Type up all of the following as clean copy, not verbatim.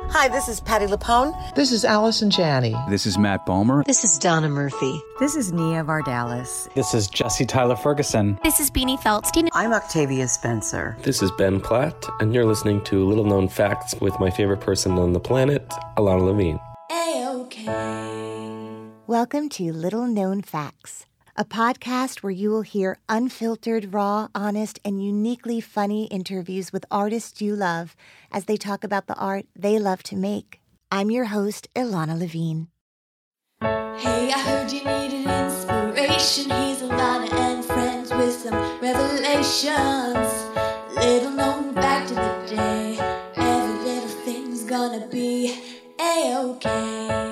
Hi, this is Patti LuPone. This is Allison Janney. This is Matt Bomer. This is Donna Murphy. This is Nia Vardalos. This is Jesse Tyler Ferguson. This is Beanie Feldstein. I'm Octavia Spencer. This is Ben Platt, and you're listening to Little Known Facts with my favorite person on the planet, Alana Levine. A-OK. Welcome to Little Known Facts, a podcast where you will hear unfiltered, raw, honest, and uniquely funny interviews with artists you love as they talk about the art they love to make. I'm your host, Ilana Levine. Hey, I heard you needed inspiration. Here's Ilana and friends with some revelations. Little known fact of the day. Every little thing's gonna be A-OK.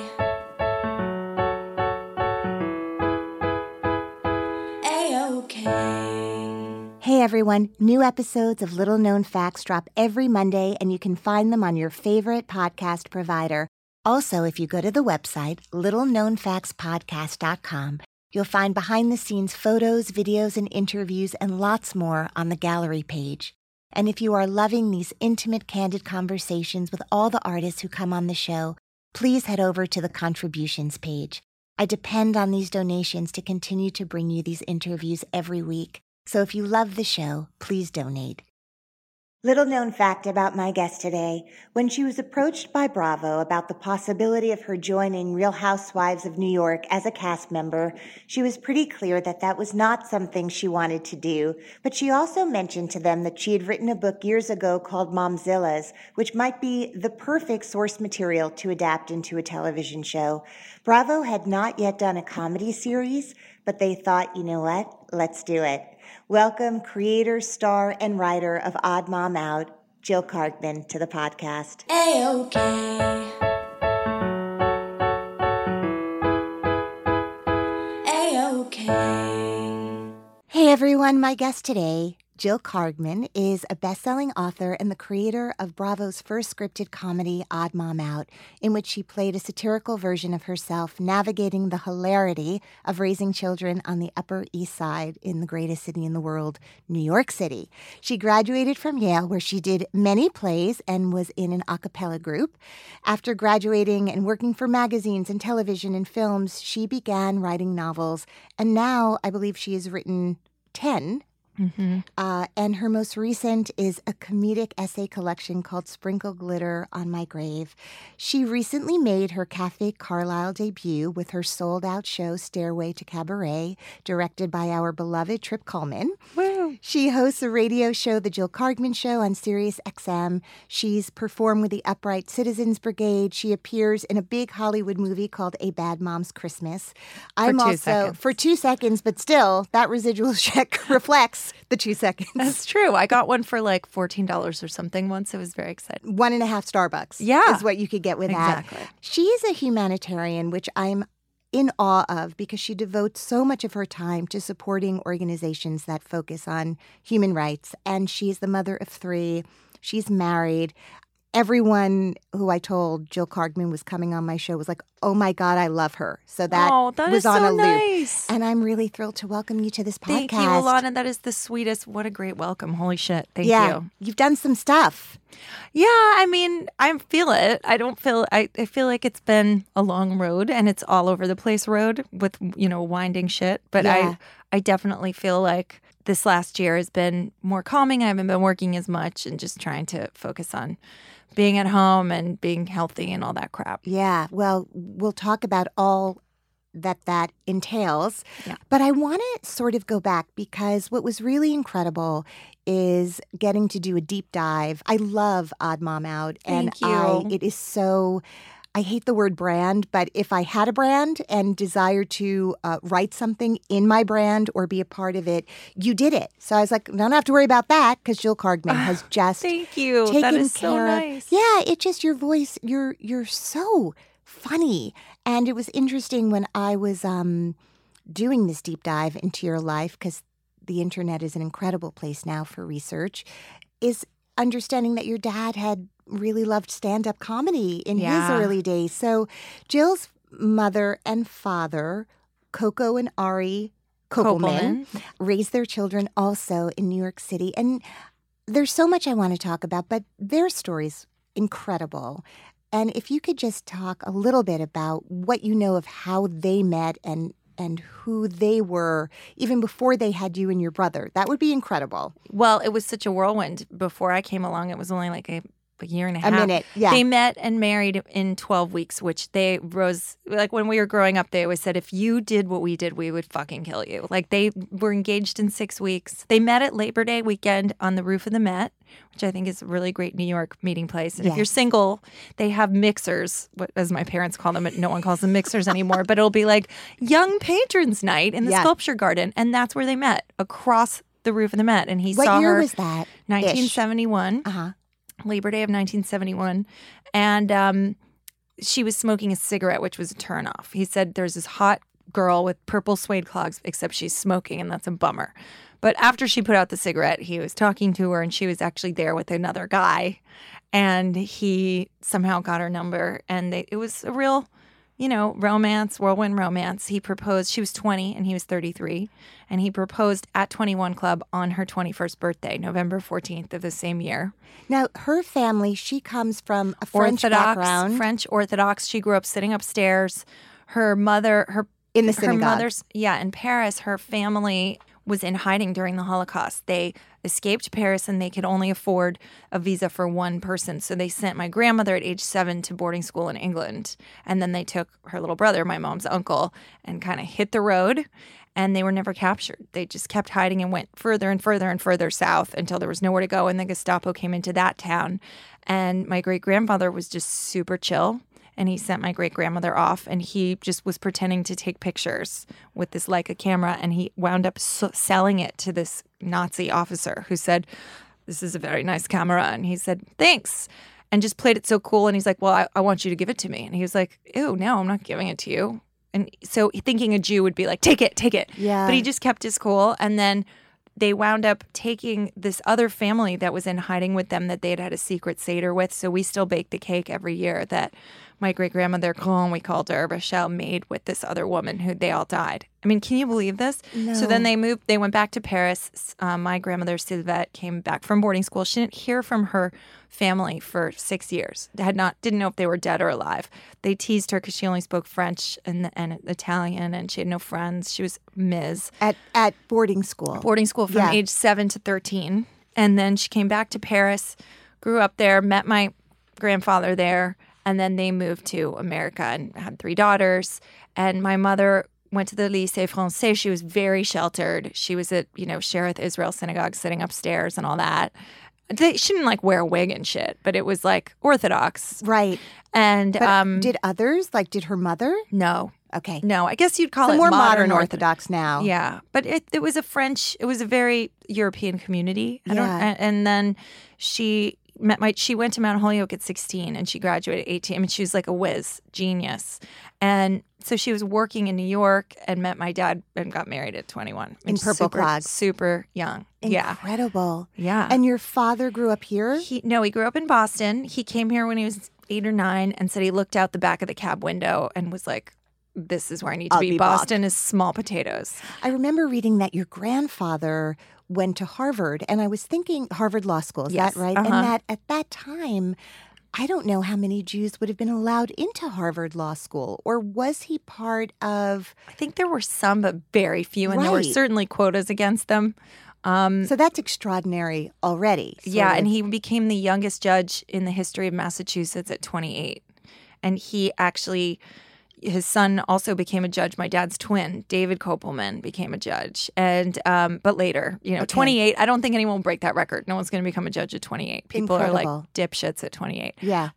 Hey everyone, new episodes of Little Known Facts drop every Monday and you can find them on your favorite podcast provider. Also, if you go to the website, littleknownfactspodcast.com, you'll find behind-the-scenes photos, videos, and interviews and lots more on the gallery page. And if you are loving these intimate, candid conversations with all the artists who come on the show, please head over to the contributions page. I depend on these donations to continue to bring you these interviews every week. So if you love the show, please donate. Little known fact about my guest today. When she was approached by Bravo about the possibility of her joining Real Housewives of New York as a cast member, she was pretty clear that that was not something she wanted to do. But she also mentioned to them that she had written a book years ago called Momzillas, which might be the perfect source material to adapt into a television show. Bravo had not yet done a comedy series, but they thought, you know what? Let's do it. Welcome creator, star, and writer of Odd Mom Out, Jill Kargman, to the podcast. A-OK. A-OK. Hey everyone, my guest today, Jill Kargman, is a best-selling author and the creator of Bravo's first scripted comedy, Odd Mom Out, in which she played a satirical version of herself navigating the hilarity of raising children on the Upper East Side in the greatest city in the world, New York City. She graduated from Yale, where she did many plays and was in an a cappella group. After graduating and working for magazines and television and films, she began writing novels, and now I believe she has written 10. Mm-hmm. And her most recent is a comedic essay collection called Sprinkle Glitter on My Grave. She recently made her Cafe Carlyle debut with her sold-out show Stairway to Cabaret, directed by our beloved Trip Cullman. Woo. She hosts a radio show, The Jill Kargman Show, on Sirius XM. She's performed with the Upright Citizens Brigade. She appears in a big Hollywood movie called A Bad Mom's Christmas. For 2 seconds, but still, that residual check reflects the 2 seconds. That's true. I got one for like $14 or something once. It was very exciting. 1.5 Starbucks is what you could get with that. She is a humanitarian, which I'm in awe of because she devotes so much of her time to supporting organizations that focus on human rights. And she's the mother of 3. She's married. Everyone who I told Jill Kargman was coming on my show was like, oh my God, I love her. So that was on a loop. Nice. And I'm really thrilled to welcome you to this podcast. Thank you, Alana. That is the sweetest. What a great welcome. Holy shit. Thank you. You've done some stuff. Yeah, I mean, I feel it. I feel like it's been a long road and it's all over the place road with, winding shit. But I definitely feel like this last year has been more calming. I haven't been working as much and just trying to focus on being at home and being healthy and all that crap. Yeah, well, we'll talk about all that entails. Yeah. But I want to sort of go back because what was really incredible is getting to do a deep dive. I love Odd Mom Out. Thank you. It is so... I hate the word brand, but if I had a brand and desired to write something in my brand or be a part of it, you did it. So I was like, I don't have to worry about that because Jill Kargman has just thank you. Taken that is care so nice. Yeah, it's just your voice. You're so funny. And it was interesting when I was doing this deep dive into your life, because the internet is an incredible place now for research, is understanding that your dad had really loved stand-up comedy in his early days. So Jill's mother and father, Coco and Ari Kopelman, raised their children also in New York City. And there's so much I want to talk about, but their story's incredible. And if you could just talk a little bit about what you know of how they met and who they were even before they had you and your brother, that would be incredible. Well, it was such a whirlwind. Before I came along, it was only like a year and a half. A minute, yeah. They met and married in 12 weeks, which like when we were growing up, they always said, if you did what we did, we would fucking kill you. Like they were engaged in 6 weeks. They met at Labor Day weekend on the roof of the Met, which I think is a really great New York meeting place. And if you're single, they have mixers, as my parents call them. No one calls them mixers anymore, but it'll be like Young Patrons Night in the Sculpture Garden. And that's where they met, across the roof of the Met. And he saw her. What year was that? 1971. Uh-huh. Labor Day of 1971, and she was smoking a cigarette, which was a turnoff. He said there's this hot girl with purple suede clogs, except she's smoking, and that's a bummer. But after she put out the cigarette, he was talking to her, and she was actually there with another guy, and he somehow got her number, and it was a real, romance, whirlwind romance. He proposed. She was 20, and he was 33, and he proposed at 21 Club on her 21st birthday, November 14th of the same year. Now, her family, she comes from a French background. French Orthodox. She grew up sitting upstairs. Her mother, in the synagogue. In Paris, her family was in hiding during the Holocaust. They escaped Paris and they could only afford a visa for one person. So they sent my grandmother at age 7 to boarding school in England. And then they took her little brother, my mom's uncle, and kind of hit the road. And they were never captured. They just kept hiding and went further and further and further south until there was nowhere to go. And the Gestapo came into that town. And my great-grandfather was just super chill. And he sent my great-grandmother off. And he just was pretending to take pictures with this Leica camera. And he wound up selling it to this Nazi officer who said, this is a very nice camera. And he said, thanks. And just played it so cool. And he's like, well, I want you to give it to me. And he was like, ew, no, I'm not giving it to you. And so thinking a Jew would be like, take it. Yeah. But he just kept his cool. And then they wound up taking this other family that was in hiding with them that they had a secret Seder with. So we still bake the cake every year that my great-grandmother, Clon, we called her, Rachel, made with this other woman who they all died. I mean, can you believe this? No. So then they went back to Paris. My grandmother, Sylvette, came back from boarding school. She didn't hear from her family for 6 years. Didn't know if they were dead or alive. They teased her because she only spoke French and Italian, and she had no friends. She was Ms. At boarding school. Boarding school from age 7 to 13. And then she came back to Paris, grew up there, met my grandfather there, and then they moved to America and had 3 daughters. And my mother went to the Lycée Français. She was very sheltered. She was at, Shereth Israel Synagogue sitting she didn't wear a wig and shit, but it was Orthodox. Right. And did others, did her mother? No. Okay. No, I guess you'd call it more modern Orthodox now. Yeah. But it was it was a very European community. And then she went to Mount Holyoke at 16 and she graduated at 18. I mean, she was like a whiz, genius. And so she was working in New York and met my dad and got married at 21. In purple clogs. Super young. Incredible. Yeah. And your father grew up here? He grew up in Boston. He came here when he was 8 or 9 and said he looked out the back of the cab window and was like, this is where I need to be. Boston is small potatoes. I remember reading that your grandfather went to Harvard, and I was thinking Harvard Law School, is that right? Uh-huh. And that at that time, I don't know how many Jews would have been allowed into Harvard Law School, or was he part of... I think there were some, but very few, and there were certainly quotas against them. So that's extraordinary already. Yeah, and he became the youngest judge in the history of Massachusetts at 28. And he actually... His son also became a judge. My dad's twin, David Kopelman, became a judge. And but later, 28, I don't think anyone will break that record. No one's going to become a judge at 28. People are like dipshits at 28. Yeah.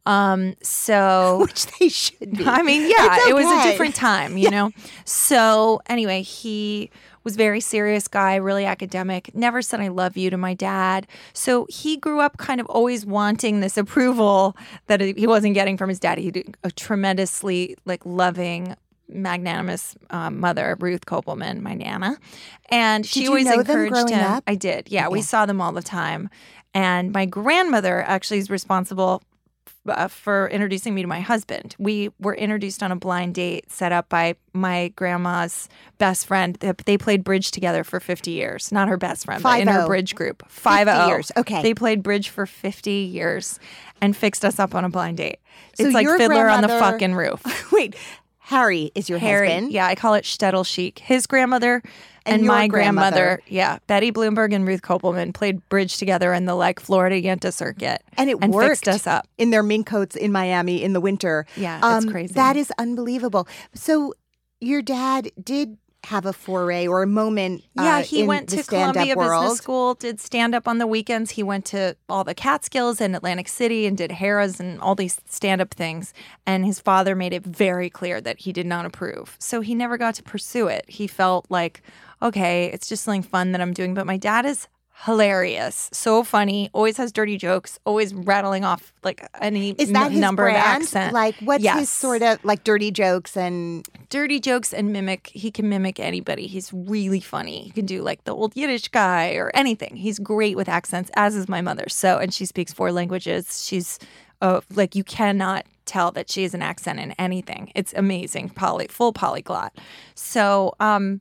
So which they should be. I mean, yeah, it was a different time, you know. So anyway, he was a very serious guy, really academic, never said I love you to my dad. So he grew up kind of always wanting this approval that he wasn't getting from his dad. He had a tremendously loving, magnanimous mother, Ruth Kopelman, my Nana. And she always encouraged him. Up? I did. Yeah, we saw them all the time. And my grandmother actually is responsible for introducing me to my husband. We were introduced on a blind date set up by my grandma's best friend. They played bridge together for 50 years. Not her best friend, but in her bridge group. 50 years. Okay. They played bridge for 50 years and fixed us up on a blind date. So It's like your Fiddler on the grandmother- fucking roof. Wait, Harry is your Harry, husband. yeah, I call it shtetl chic. His grandmother and your my grandmother. grandmother, Betty Bloomberg and Ruth Kopelman played bridge together in the like Florida Yenta circuit, And it and worked fixed us up. in their mink coats in Miami in the winter. Yeah, it's crazy. That is unbelievable. So your dad did have a foray or a moment He in went the to stand-up Columbia world. Business School, did stand up on the weekends. He went to all the Catskills in Atlantic City and did Harrah's and all these stand up things. And his father made it very clear that he did not approve. So he never got to pursue it. He felt like, okay, it's just something fun that I'm doing. But my dad is hilarious, so funny, always has dirty jokes, always rattling off like any Is that his number brand? of accent. Like, what's Yes. his sort of like dirty jokes and Dirty jokes and mimic. He can mimic anybody. He's really funny. He can do like the old Yiddish guy or anything. He's great with accents, as is my mother. So, and she speaks 4 languages. She's like, you cannot tell that she has an accent in anything. It's amazing. Full polyglot. So,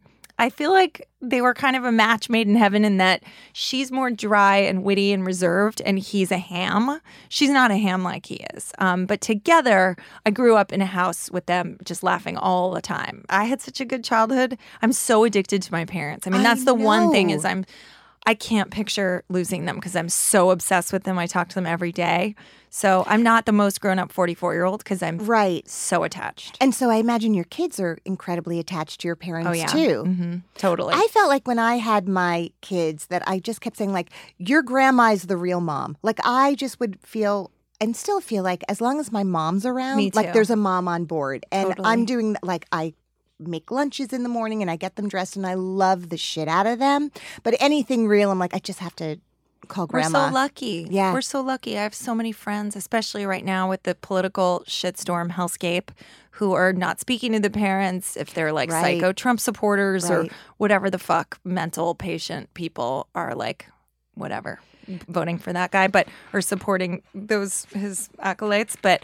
I feel like they were kind of a match made in heaven in that she's more dry and witty and reserved, and he's a ham. She's not a ham like he is. But together, I grew up in a house with them just laughing all the time. I had such a good childhood. I'm so addicted to my parents. I mean, that's the one thing is I can't picture losing them because I'm so obsessed with them. I talk to them every day. So I'm not the most grown-up 44-year-old because I'm so attached. And so I imagine your kids are incredibly attached to your parents too. Mm-hmm. Totally. I felt like when I had my kids that I just kept saying like, your grandma's the real mom. Like I just would feel and still feel like as long as my mom's around, Me like too. there's a mom on board. And Totally. I'm doing like I make lunches in the morning and I get them dressed and I love the shit out of them. But anything real, I'm like, I just have to call grandma. We're so lucky. Yeah. We're so lucky. I have so many friends, especially right now with the political shitstorm hellscape, who are not speaking to the parents if they're like psycho Trump supporters or whatever the fuck mental patient people are like, whatever, voting for that guy, but or supporting his acolytes. But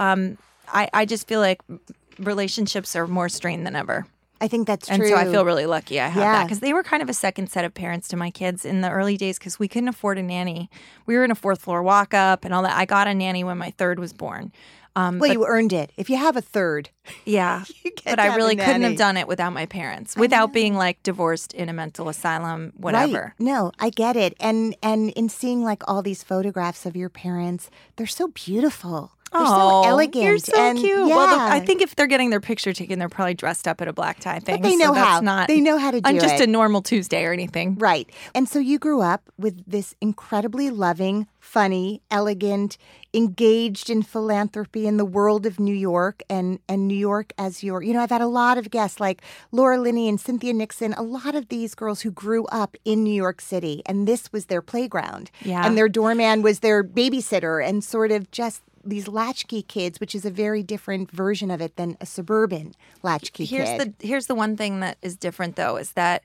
I just feel like relationships are more strained than ever. I think that's true. And so I feel really lucky I have that Yeah. because they were kind of a second set of parents to my kids in the early days because we couldn't afford a nanny. We were in a 4th floor walk up and all that. I got a nanny when my 3rd was born. Well, you earned it. If you have a 3rd. Yeah. get But to I have a really couldn't nanny. have done it without my parents, without being like divorced in a mental asylum, whatever. Right. No, I get it. And in seeing like all these photographs of your parents, they're so beautiful. They're so elegant. You're so and, cute. Yeah. Well, I think if they're getting their picture taken, they're probably dressed up at a black tie thing. they know so that's how. Not They know how to do on just it. a normal Tuesday or anything. Right. And so you grew up with this incredibly loving, funny, elegant, engaged in philanthropy in the world of New York and New York as your, I've had a lot of guests like Laura Linney and Cynthia Nixon, a lot of these girls who grew up in New York City and this was their playground. Yeah. And their doorman was their babysitter and sort of just these latchkey kids, which is a very different version of it than a suburban latchkey kid. Here's the one thing that is different though is that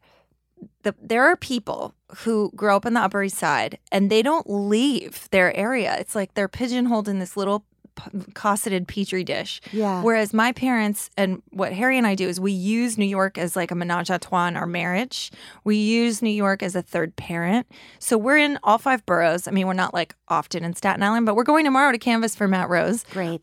there are people who grow up on the Upper East Side and they don't leave their area. It's like they're pigeonholed in this little cosseted petri dish. Yeah. Whereas my parents and what Harry and I do is we use New York as like a menage a trois in our marriage. We use New York as a third parent. So we're in all 5 boroughs. I mean, we're not like often in Staten Island, but we're going tomorrow to canvas for Matt Rose. Great.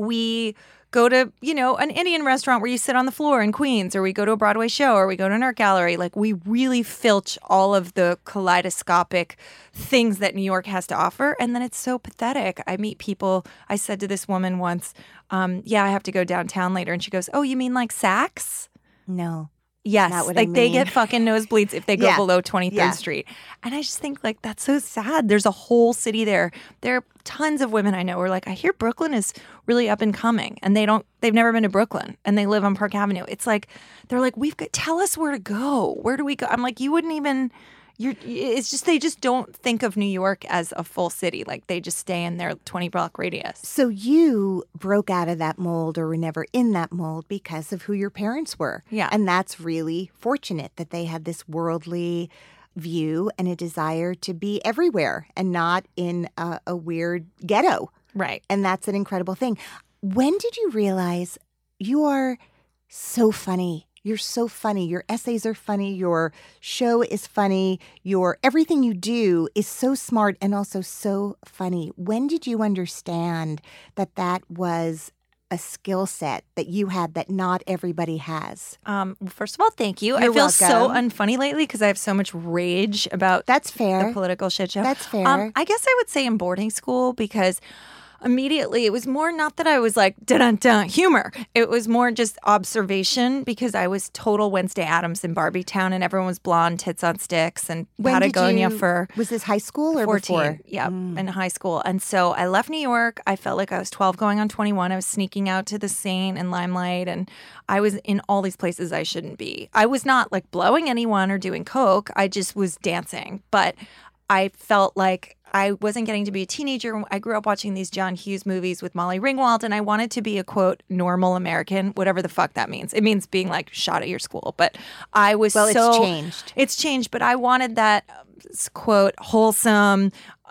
We go to, an Indian restaurant where you sit on the floor in Queens, or we go to a Broadway show, or we go to an art gallery. Like, we really filch all of the kaleidoscopic things that New York has to offer. And then it's so pathetic. I meet people. I said to this woman once, I have to go downtown later. And she goes, oh, you mean like Saks? No. Yes, Not what like I they mean. get fucking nosebleeds if they go Yeah. below 23rd Yeah. Street. And I just think like that's so sad. There's a whole city there. There are tons of women I know who are like, I hear Brooklyn is really up and coming, and they've never been to Brooklyn, and they live on Park Avenue. It's like they're like, tell us where to go. Where do we go? I'm like, you wouldn't even. It's just they just don't think of New York as a full city. Like they just stay in their 20-block radius. So you broke out of that mold or were never in that mold because of who your parents were. Yeah. And that's really fortunate that they had this worldly view and a desire to be everywhere and not in a weird ghetto. Right. And that's an incredible thing. When did you realize you are so funny? You're so funny. Your essays are funny. Your show is funny. Everything you do is so smart and also so funny. When did you understand that was a skill set that you had that not everybody has? Well, first of all, thank you. You're I feel so welcome. unfunny lately because I have so much rage about That's fair. the political shit show. That's fair. I guess I would say in boarding school because immediately it was more not that I was like dun-dun-dun humor. It was more just observation because I was total Wednesday Addams in Barbietown and everyone was blonde, tits on sticks, and Patagonia for Was this high school or 14. before? Yeah, in high school. And so I left New York. I felt like I was 12 going on 21. I was sneaking out to the Saint and Limelight, and I was in all these places I shouldn't be. I was not like blowing anyone or doing coke. I just was dancing. But I felt like I wasn't getting to be a teenager. I grew up watching these John Hughes movies with Molly Ringwald, and I wanted to be a, quote, normal American, whatever the fuck that means. It means being, like, shot at your school. But I was Well, it's changed. It's changed, but I wanted that, quote, wholesome,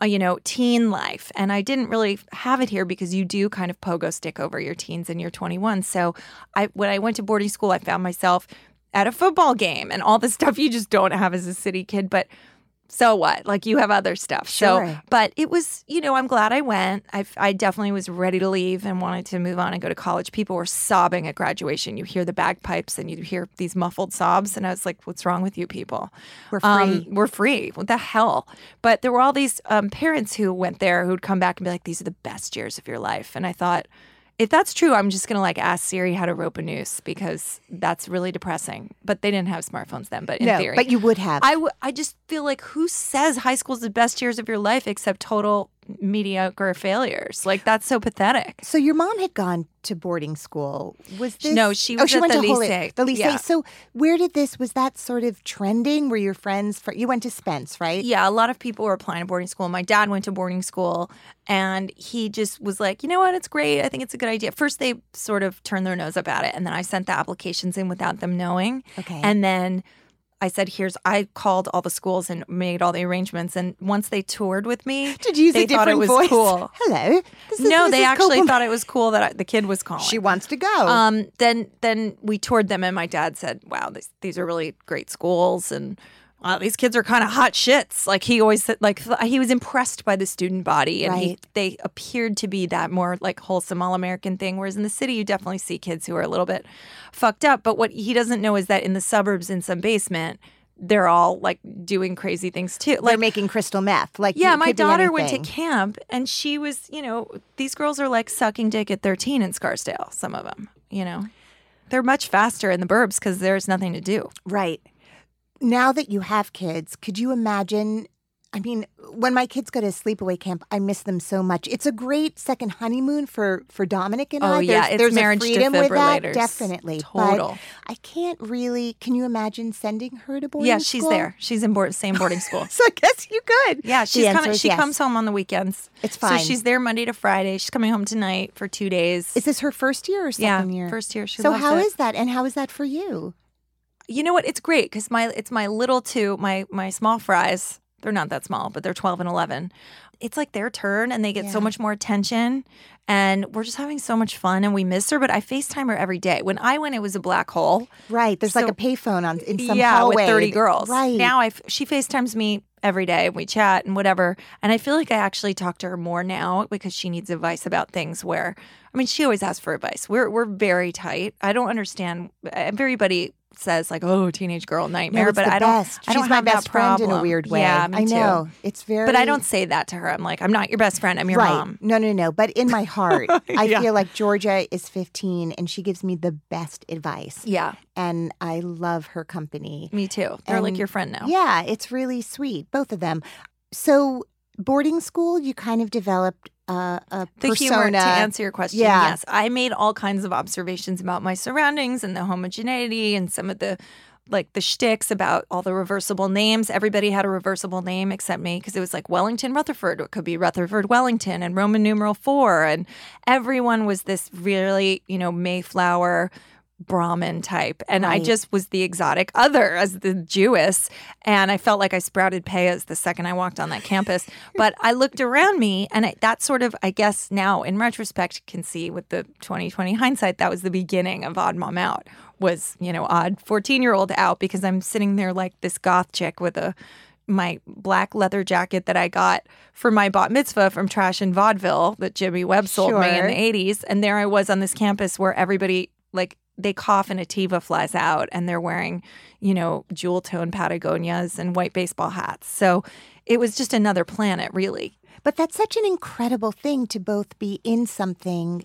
teen life. And I didn't really have it here because you do kind of pogo stick over your teens and you're 21. So when I went to boarding school, I found myself at a football game and all the stuff you just don't have as a city kid. But so what? Like, you have other stuff. Sure. So, but it was, I'm glad I went. I definitely was ready to leave and wanted to move on and go to college. People were sobbing at graduation. You hear the bagpipes and you hear these muffled sobs. And I was like, what's wrong with you people? We're free. We're free. What the hell? But there were all these parents who went there who'd come back and be like, these are the best years of your life. And I thought, if that's true, I'm just going to like ask Siri how to rope a noose because that's really depressing. But they didn't have smartphones then, but in theory. But you would have. I just feel like who says high school's the best years of your life except total mediocre failures? Like, that's so pathetic. So your mom had gone to boarding school. Was this? No, she was she at went the to lycée. The lycée. Yeah. So where did was that sort of trending? Were your friends, you went to Spence, right? Yeah, a lot of people were applying to boarding school. My dad went to boarding school and he just was like, you know what, it's great. I think it's a good idea. First, they sort of turned their nose up at it. And then I sent the applications in without them knowing. Okay. And then I said, I called all the schools and made all the arrangements. And once they toured with me, Did you use they a thought different it was voice? cool. Hello. This is No, Mrs. they actually Copeland. thought it was cool that the kid was calling. She wants to go. Then we toured them, and my dad said, "Wow, these are really great schools, and wow, these kids are kind of hot shits." Like, he always said, like, he was impressed by the student body, and Right. they appeared to be that more like wholesome all American thing. Whereas in the city, you definitely see kids who are a little bit fucked up. But what he doesn't know is that in the suburbs, in some basement, they're all like doing crazy things too. They're Like, making crystal meth. Like, yeah, it my could be daughter went to anything. camp and she was, these girls are like sucking dick at 13 in Scarsdale, some of them, They're much faster in the burbs because there's nothing to do. Right. Now that you have kids, could you imagine? I mean, when my kids go to sleepaway camp, I miss them so much. It's a great second honeymoon for Dominic and I. Oh, yeah, it's there's marriage a freedom with that, defibrillators. definitely. Total. But I can't really. Can you imagine sending her to boarding Yeah, school? she's there. She's in same boarding school. So I guess you could. Yeah, The she's answer coming. is She yes. comes home on the weekends. It's fine. So she's there Monday to Friday. She's coming home tonight for 2 days. Is this her first year or second year? First year. She So loves how it. is that? And how is that for you? You know what? It's great because it's my little two, my small fries. They're not that small, but they're 12 and 11. It's like their turn and they get so Yeah. much more attention. And we're just having so much fun and we miss her. But I FaceTime her every day. When I went, it was a black hole. Right. There's like So- a payphone in some yeah, hallway. with 30 girls. Right. Now she FaceTimes me every day and we chat and whatever. And I feel like I actually talk to her more now because she needs advice about things where, I mean, she always asks for advice. We're very tight. I don't understand. Everybody says like, oh, teenage girl nightmare, No, it's but the I don't. best. I don't She's my have that best friend in a problem. weird way. Yeah, me I know. too. It's very. But I don't say that to her. I'm like, I'm not your best friend. I'm your right. mom. No. But in my heart, I Yeah. feel like Georgia is 15 and she gives me the best advice. Yeah, And I love her company. me too. They're like And- your friend now. Yeah, it's really sweet, both of them. So boarding school, you kind of developed a The persona. humor, to answer your question, Yeah. yes. I made all kinds of observations about my surroundings and the homogeneity and some of the shticks about all the reversible names. Everybody had a reversible name except me because it was like Wellington Rutherford. It could be Rutherford Wellington and Roman numeral 4. And everyone was this really, Mayflower Brahmin type. And I Right. just was the exotic other as the Jewess. And I felt like I sprouted payas the second I walked on that campus. But I looked around me and that sort of, I guess now in retrospect, can see with the 2020 hindsight, that was the beginning of Odd Mom Out. Was, odd 14-year-old out because I'm sitting there like this goth chick with my black leather jacket that I got for my bat mitzvah from Trash and Vaudeville that Jimmy Webb sold me in Sure. the 80s. And there I was on this campus where everybody, like, they cough and a Tiva flies out and they're wearing, jewel tone Patagonias and white baseball hats. So it was just another planet, really. But that's such an incredible thing to both be in something.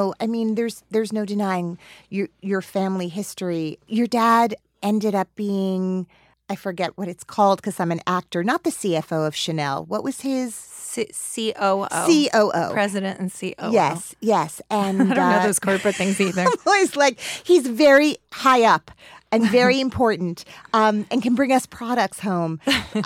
There's no denying your family history. Your dad ended up being, I forget what it's called because I'm an actor, not the CFO of Chanel. What was his? COO. COO. President and COO. Yes. And I don't know those corporate things either. always like he's very high up and very important and can bring us products home.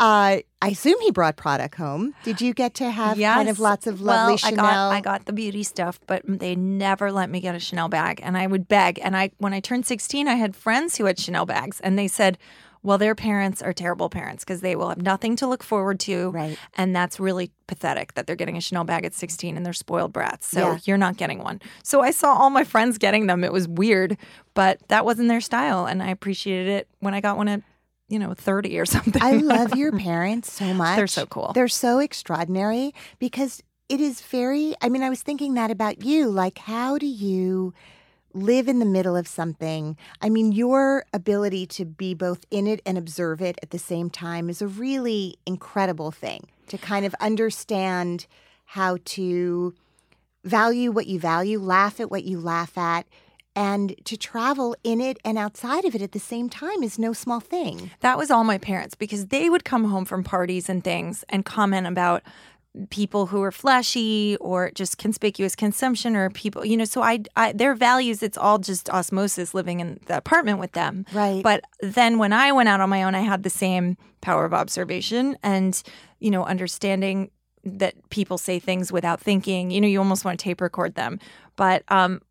I assume he brought product home. Did you get to have kind of lots of lovely Chanel? I got the beauty stuff, but they never let me get a Chanel bag. And I would beg. And when I turned 16, I had friends who had Chanel bags. And they said, well, their parents are terrible parents because they will have nothing to look forward to. Right. And that's really pathetic that they're getting a Chanel bag at 16 and they're spoiled brats. So Yeah. you're not getting one. So I saw all my friends getting them. It was weird, but that wasn't their style. And I appreciated it when I got one at 30 or something. I love your parents so much. They're so cool. They're so extraordinary because it is very, I was thinking that about you. Like, how do you live in the middle of something? Your ability to be both in it and observe it at the same time is a really incredible thing, to kind of understand how to value what you value, laugh at what you laugh at, and to travel in it and outside of it at the same time is no small thing. That was all my parents because they would come home from parties and things and comment about people who are flashy or just conspicuous consumption or people, so I their values, it's all just osmosis living in the apartment with them. Right. But then when I went out on my own, I had the same power of observation and, understanding that people say things without thinking. You almost want to tape record them. But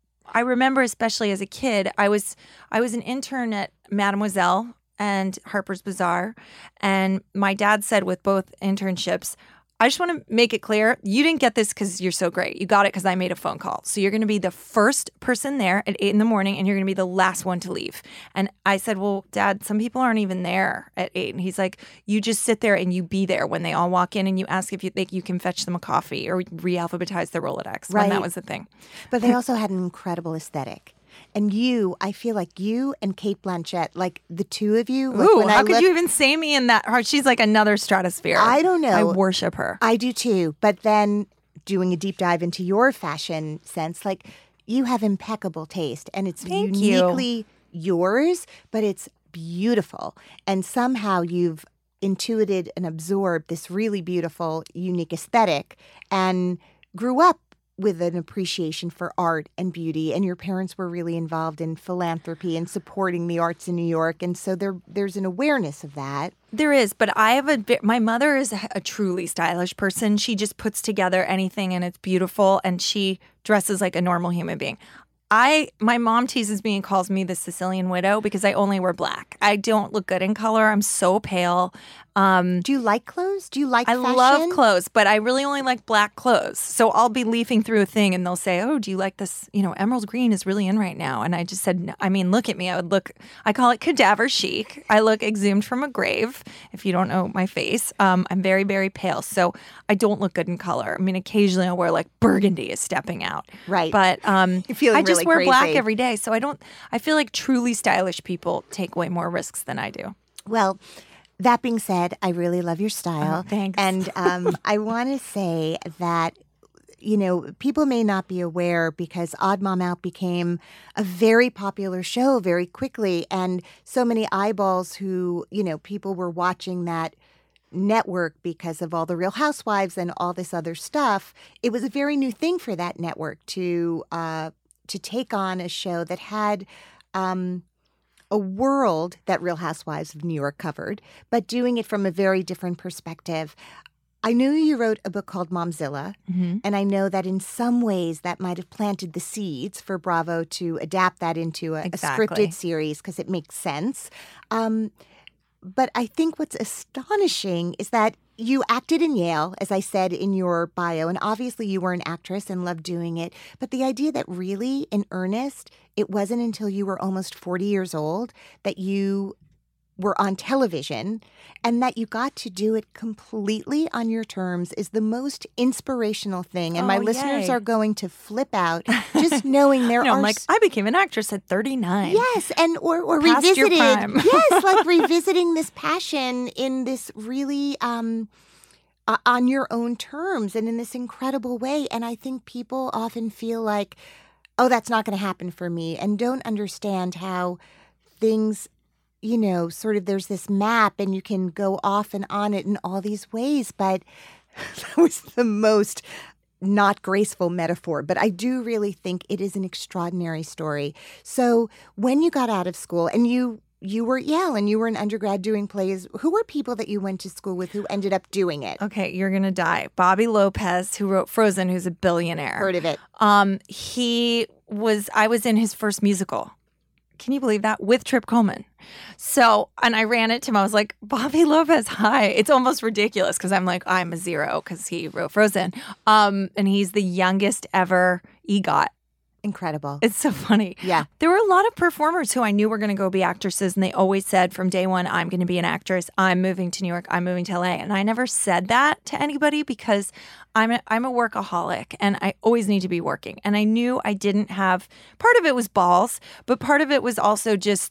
I remember, especially as a kid, I was an intern at Mademoiselle and Harper's Bazaar. And my dad said with both internships, I just want to make it clear, you didn't get this because you're so great. You got it because I made a phone call. So you're going to be the first person there at 8 a.m. and you're going to be the last one to leave. And I said, well, Dad, some people aren't even there at 8. And he's like, you just sit there and you be there when they all walk in and you ask if you can fetch them a coffee or re-alphabetize their Rolodex. Right. When that was the thing. But they also had an incredible aesthetic. And I feel like you and Kate Blanchett, like the two of you. Like Ooh, when how I could look, you even say me in that? She's like another stratosphere. I don't know. I worship her. I do too. But then doing a deep dive into your fashion sense, like you have impeccable taste and it's Thank you. uniquely yours, but it's beautiful. And somehow you've intuited and absorbed this really beautiful, unique aesthetic and grew up with an appreciation for art and beauty, and your parents were really involved in philanthropy and supporting the arts in New York, and so there's an awareness of that. There is, but my mother is a truly stylish person. She just puts together anything and it's beautiful, and she dresses like a normal human being. My mom teases me and calls me the Sicilian widow because I only wear black. I don't look good in color. I'm so pale. Do you like clothes? Do you like fashion? I love clothes, but I really only like black clothes. So I'll be leafing through a thing and they'll say, oh, do you like this? Emerald green is really in right now. And I just said, look at me. I call it cadaver chic. I look exhumed from a grave, if you don't know my face. I'm very, very pale. So I don't look good in color. Occasionally I'll wear like burgundy is stepping out. Right. But You're feeling I just really wear black crazy. every day. So I feel like truly stylish people take way more risks than I do. Well, that being said, I really love your style. Oh, thanks. And I want to say that, people may not be aware because Odd Mom Out became a very popular show very quickly. And so many eyeballs who, people were watching that network because of all the Real Housewives and all this other stuff. It was a very new thing for that network to take on a show that had a world that Real Housewives of New York covered, but doing it from a very different perspective. I knew you wrote a book called Momzilla, Mm-hmm. and I know that in some ways that might have planted the seeds for Bravo to adapt that into a Exactly. scripted series because it makes sense. But I think what's astonishing is that you acted in Yale, as I said in your bio, and obviously you were an actress and loved doing it. But the idea that really, in earnest, it wasn't until you were almost 40 years old that you were on television and that you got to do it completely on your terms is the most inspirational thing. And my Oh, listeners yay. are going to flip out just knowing there No, are I'm like, I became an actress at 39. Yes, and or Past your revisited. prime. Yes, like revisiting this passion in this really on your own terms and in this incredible way. And I think people often feel like, oh, that's not going to happen for me, and don't understand how things, sort of there's this map and you can go off and on it in all these ways. But that was the most not graceful metaphor, but I do really think it is an extraordinary story. So when you got out of school and you were at Yale and you were an undergrad doing plays, who were people that you went to school with who ended up doing it? Okay, you're going to die. Bobby Lopez, who wrote Frozen, who's a billionaire. Heard of it. I was in his first musical. Can you believe that? With Trip Coleman. So, and I ran into him. I was like, Bobby Lopez, hi. It's almost ridiculous because I'm like, I'm a zero because he wrote Frozen. And he's the youngest ever EGOT. Incredible. It's so funny. Yeah. There were a lot of performers who I knew were going to go be actresses, and they always said from day one, I'm going to be an actress. I'm moving to New York. I'm moving to LA. And I never said that to anybody because I'm a workaholic and I always need to be working. And I knew I didn't have, part of it was balls, but part of it was also just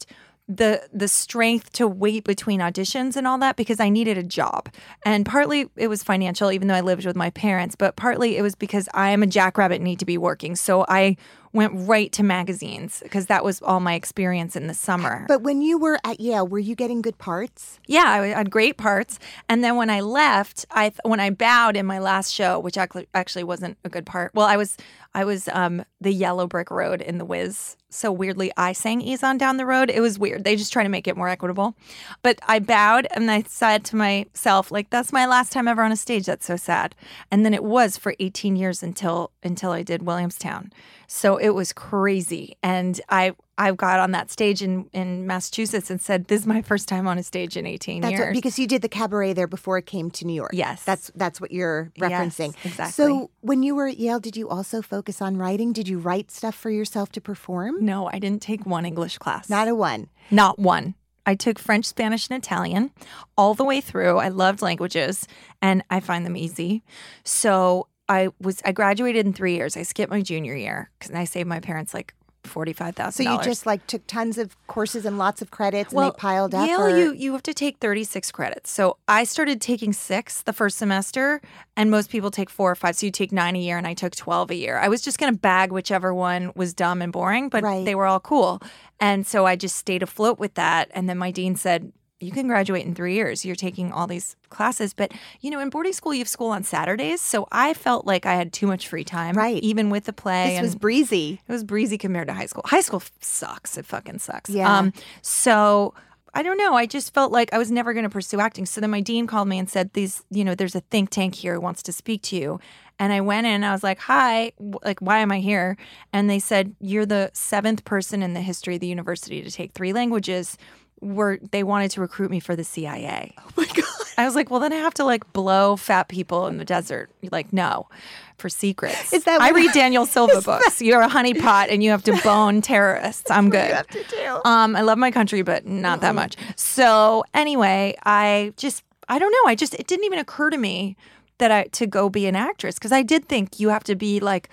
the strength to wait between auditions and all that because I needed a job. And partly it was financial, even though I lived with my parents, but partly it was because I am a jackrabbit and need to be working. So I went right to magazines because that was all my experience in the summer. But when you were at Yale, were you getting good parts? Yeah, I had great parts. And then when I left, when I bowed in my last show, which actually wasn't a good part. Well, I was the yellow brick road in The Wiz. So weirdly, I sang Ease On Down the Road. It was weird. They just try to make it more equitable. But I bowed and I said to myself, like, that's my last time ever on a stage. That's so sad. And then it was for 18 years until I did Williamstown. So it was crazy. And I got on that stage in Massachusetts and said, this is my first time on a stage in 18 years. Because you did the cabaret there before it came to New York. Yes. That's what you're referencing. Yes, exactly. So when you were at Yale, did you also focus on writing? Did you write stuff for yourself to perform? No, I didn't take one English class. Not a one. Not one. I took French, Spanish, and Italian all the way through. I loved languages, and I find them easy. So I graduated in 3 years. I skipped my junior year because I saved my parents like $45,000. So you just like took tons of courses and lots of credits and they piled up? Yale, you have to take 36 credits. So I started taking 6 the first semester, and most people take 4 or 5. So you take 9 a year, and I took 12 a year. I was just going to bag whichever one was dumb and boring, but they were all cool. And so I just stayed afloat with that. And then my dean said, you can graduate in 3 years. You're taking all these classes. But, in boarding school, you have school on Saturdays. So I felt like I had too much free time. Right. Even with the play. This was breezy. It was breezy compared to high school. High school sucks. It fucking sucks. Yeah. So I don't know. I just felt like I was never going to pursue acting. So then my dean called me and said, there's a think tank here who wants to speak to you. And I went in and I was like, hi, like, why am I here? And they said, you're the 7th person in the history of the university to take 3 languages. They wanted to recruit me for the CIA. Oh my God. I was like, well, then I have to like blow fat people in the desert. You're like, no, for secrets. Is that I read Daniel Silva books. You're a honeypot and you have to bone terrorists. I'm good. You have to do. I love my country, but not that much. So anyway, I don't know. It didn't even occur to me to go be an actress because I did think you have to be like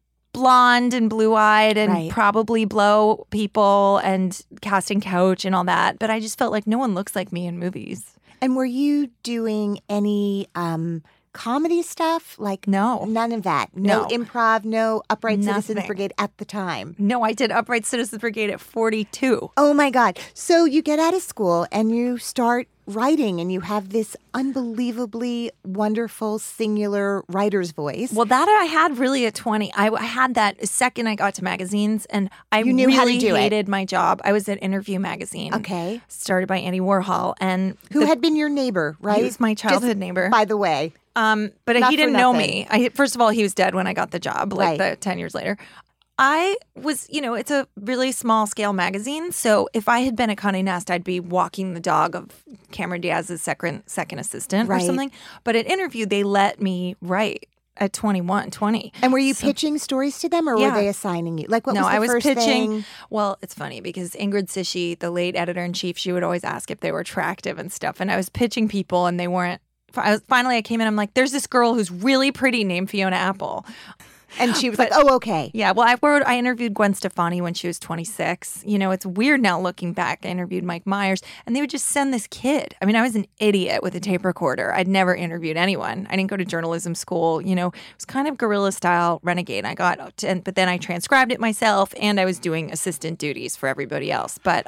blonde and blue-eyed and probably blow people and casting couch and all that. But I just felt like no one looks like me in movies. And were you doing any comedy stuff? Like no, none of that. No improv. No Upright Citizens Nothing. Brigade at the time. No, I did Upright Citizens Brigade at 42. Oh my God! So you get out of school and you start writing, and you have this unbelievably wonderful singular writer's voice. Well, that I had really at 20. I had that the second I got to magazines, and I You knew really how to do it. hated my job. I was at Interview Magazine. Okay. Started by Andy Warhol. And Who had been your neighbor, right? He was my childhood Just neighbor. By the way. But Not he for didn't know nothing. me. First of all, he was dead when I got the job, like Right. 10 years later. I was, it's a really small scale magazine. So if I had been at Condé Nast, I'd be walking the dog of Cameron Diaz's second assistant or Right. something. But at Interview, they let me write at 21, 20. And were you pitching stories to them, or Yeah. were they assigning you? Like, what No, was the I was first pitching. thing? Well, it's funny because Ingrid Sishi, the late editor-in-chief, she would always ask if they were attractive and stuff. And I was pitching people and they weren't. Finally, I came in, I'm like, there's this girl who's really pretty named Fiona Apple. And she was like, oh, okay. Yeah, well, I interviewed Gwen Stefani when she was 26. It's weird now looking back. I interviewed Mike Myers, and they would just send this kid. I mean, I was an idiot with a tape recorder. I'd never interviewed anyone. I didn't go to journalism school. It was kind of guerrilla style renegade. But then I transcribed it myself, and I was doing assistant duties for everybody else. But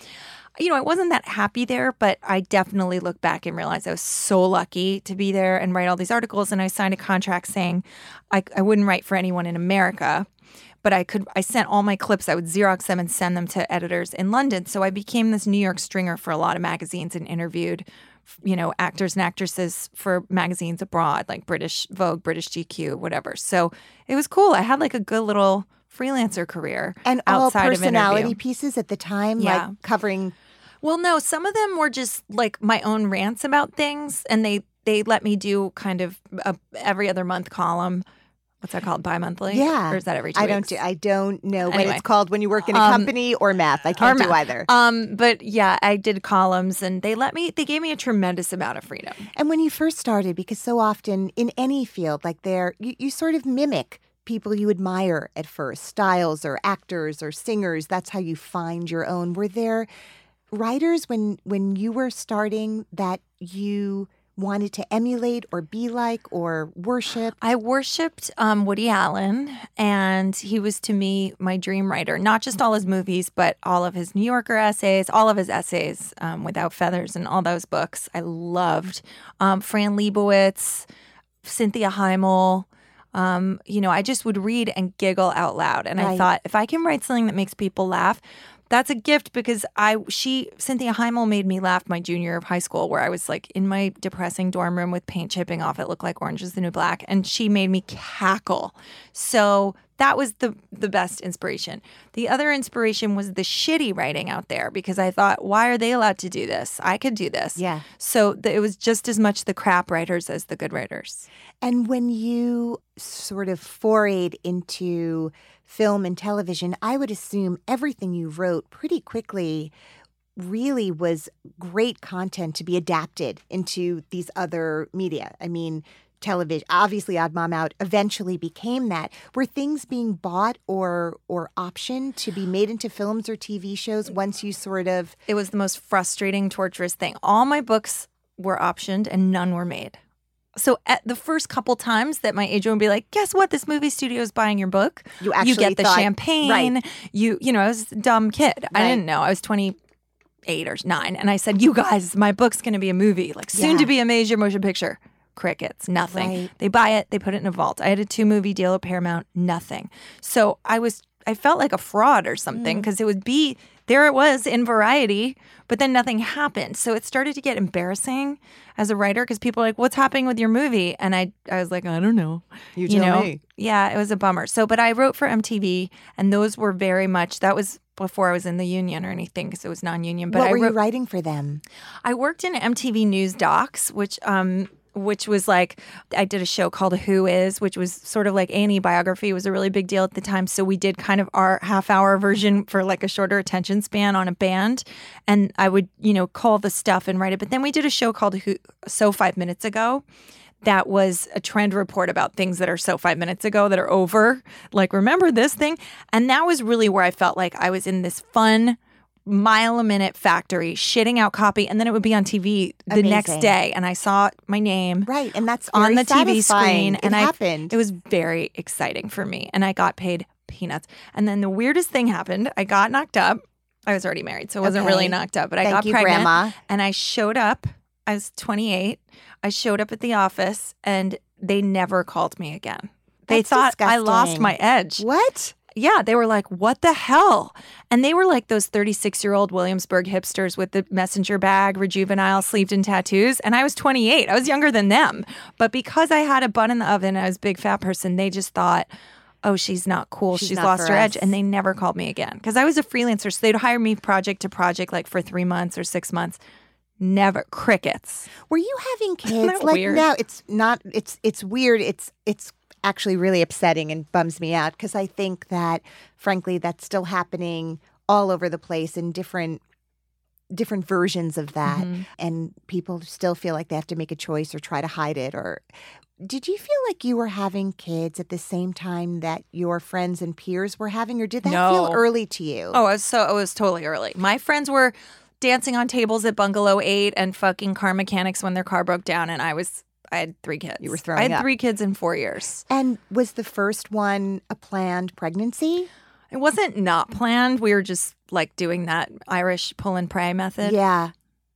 I wasn't that happy there, but I definitely look back and realize I was so lucky to be there and write all these articles. And I signed a contract saying I wouldn't write for anyone in America, but I sent all my clips. I would Xerox them and send them to editors in London. So I became this New York stringer for a lot of magazines and interviewed, actors and actresses for magazines abroad, like British Vogue, British GQ, whatever. So it was cool. I had like a good little freelancer career. And all outside of personality Interview. pieces at the time, Yeah. like covering. Well, no, some of them were just like my own rants about things, and they let me do kind of a every other month column. What's that called? Bi-monthly? Yeah. Or is that every 2 weeks? I don't know what Anyway. it's called when you work in a company or math. I can't do either. But yeah, I did columns, and they gave me a tremendous amount of freedom. And when you first started, because so often in any field, like you sort of mimic people you admire at first, styles or actors or singers. That's how you find your own. Were there writers when you were starting that you wanted to emulate or be like or worship? I worshipped Woody Allen, and he was to me my dream writer. Not just all his movies, but all of his New Yorker essays, all of his essays, Without Feathers, and all those books I loved. Fran Lebowitz, Cynthia Heimel. I just would read and giggle out loud, and I thought, if I can write something that makes people laugh, that's a gift, because Cynthia Heimel made me laugh my junior year of high school, where I was like in my depressing dorm room with paint chipping off. It looked like Orange is the New Black, and she made me cackle. So that was the best inspiration. The other inspiration was the shitty writing out there, because I thought, why are they allowed to do this? I could do this. Yeah. So it was just as much the crap writers as the good writers. And when you sort of forayed into film and television, I would assume everything you wrote pretty quickly really was great content to be adapted into these other media. I mean, television, obviously Odd Mom Out eventually became that. Were things being bought or optioned to be made into films or TV shows once you sort of... It was the most frustrating, torturous thing. All my books were optioned and none were made. So at the first couple times that my agent would be like, guess what? This movie studio is buying your book. You actually get the thought- champagne. right. I was a dumb kid. I didn't know. I was 28 or 9. And I said, you guys, my book's going to be a movie, like soon to be a major motion picture. Crickets, nothing. Right. They buy it, they put it in a vault. I had a 2-movie deal at Paramount, nothing. So I felt like a fraud or something, because there it was in Variety, but then nothing happened. So it started to get embarrassing as a writer, because people were like, what's happening with your movie? And I was like, I don't know. You tell me. Yeah, it was a bummer. So, but I wrote for MTV, and those were very much, that was before I was in the union or anything, because it was non-union. But What were you writing for them? I worked in MTV News Docs, which was like, I did a show called Who Is, which was sort of like A&E Biography. It was a really big deal at the time. So we did kind of our half-hour version for like a shorter attention span on a band. And I would, call the stuff and write it. But then we did a show called So 5 Minutes Ago. That was a trend report about things that are so 5 minutes ago that are over. Like, remember this thing? And that was really where I felt like I was in this fun mile-a-minute factory shitting out copy, and then it would be on TV the next day, and I saw my name and that's on the very TV satisfying. screen, and it happened. It was very exciting for me, and I got paid peanuts. And then the weirdest thing happened. I got knocked up. I was already married, so I wasn't really knocked up, but I got pregnant, Grandma. and I showed up. I was 28. I showed up at the office, and they never called me again. They That's thought I lost disgusting. my edge. What? Yeah, they were like, what the hell? And they were like those 36-year-old Williamsburg hipsters with the messenger bag, Rejuvenile, sleeved-in tattoos. And I was 28. I was younger than them. But because I had a bun in the oven and I was a big fat person, they just thought, oh, she's not cool. She's not lost for her edge. us. And they never called me again. Because I was a freelancer. So they'd hire me project to project like for 3 months or 6 months. Never. Crickets. Were you having kids? Isn't that like, weird? no, it's not. It's weird. It's actually really upsetting and bums me out because I think that, frankly, that's still happening all over the place in different versions of that. Mm-hmm. And people still feel like they have to make a choice or try to hide it. Or did you feel like you were having kids at the same time that your friends and peers were having, or did that feel No. early to you? Oh, it was totally early. My friends were dancing on tables at Bungalow 8 and fucking car mechanics when their car broke down, and I had 3 kids. You were throwing I had up. 3 kids in 4 years. And was the first one a planned pregnancy? It wasn't not planned. We were just like doing that Irish pull and pray method. Yeah.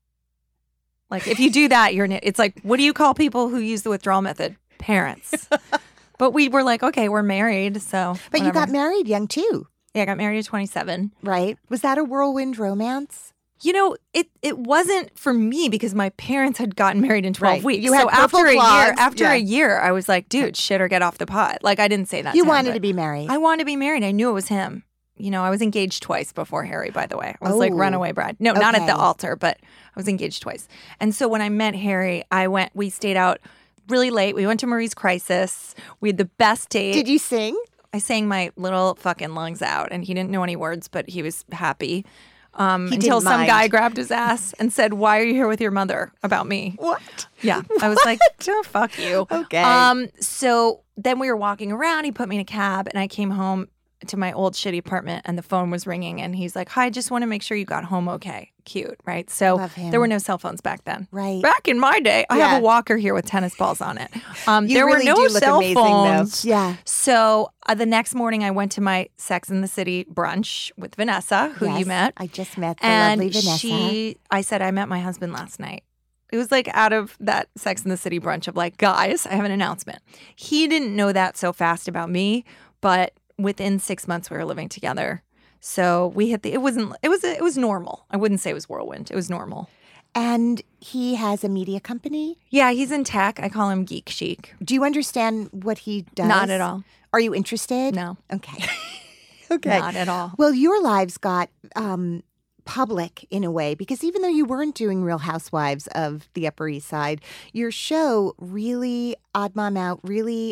Like if you do that, it's like, what do you call people who use the withdrawal method? Parents. But we were like, okay, we're married, so. But you whatever. got married young too, Yeah, I got married at 27. right? Was that a whirlwind romance? You know, it wasn't for me because my parents had gotten married in 12 Right. weeks. You had so after purple a year, clogs. Yeah. a year, I was like, dude, shit or get off the pot. Like I didn't say that. You to him, wanted but to be married. I wanted to be married. I knew it was him. You know, I was engaged twice before Harry, by the way. I was like Oh. runaway bride. No, not at the Okay. altar, but I was engaged twice. And so when I met Harry, we stayed out really late. We went to Marie's Crisis. We had the best date. Did you sing? I sang my little fucking lungs out, and he didn't know any words, but he was happy. Until didn't some mind. guy grabbed his ass and said, "Why are you here with your mother about me?" What? Yeah, I was like, oh, "Fuck you." Okay. So then we were walking around. He put me in a cab, and I came home to my old shitty apartment, and the phone was ringing, and he's like, "Hi, just want to make sure you got home okay." Cute, right? So Love him. there were no cell phones back then. Right. Back in my day, I Yeah. have a walker here with tennis balls on it. You There really were no do look cell amazing, though. phones. Yeah. So the next morning, I went to my Sex and the City brunch with Vanessa, who you Yes, met. I just met the And lovely Vanessa. I said, I met my husband last night. It was like out of that Sex and the City brunch of like, guys, I have an announcement. He didn't know that so fast about me, but within 6 months we were living together. So we hit it was normal. I wouldn't say it was whirlwind. It was normal. And he has a media company. Yeah, he's in tech. I call him Geek Chic. Do you understand what he does? Not at all. Are you interested? No. Okay. Okay. Not at all. Well, your lives got public in a way because even though you weren't doing Real Housewives of the Upper East Side, your show really, Odd Mom Out, really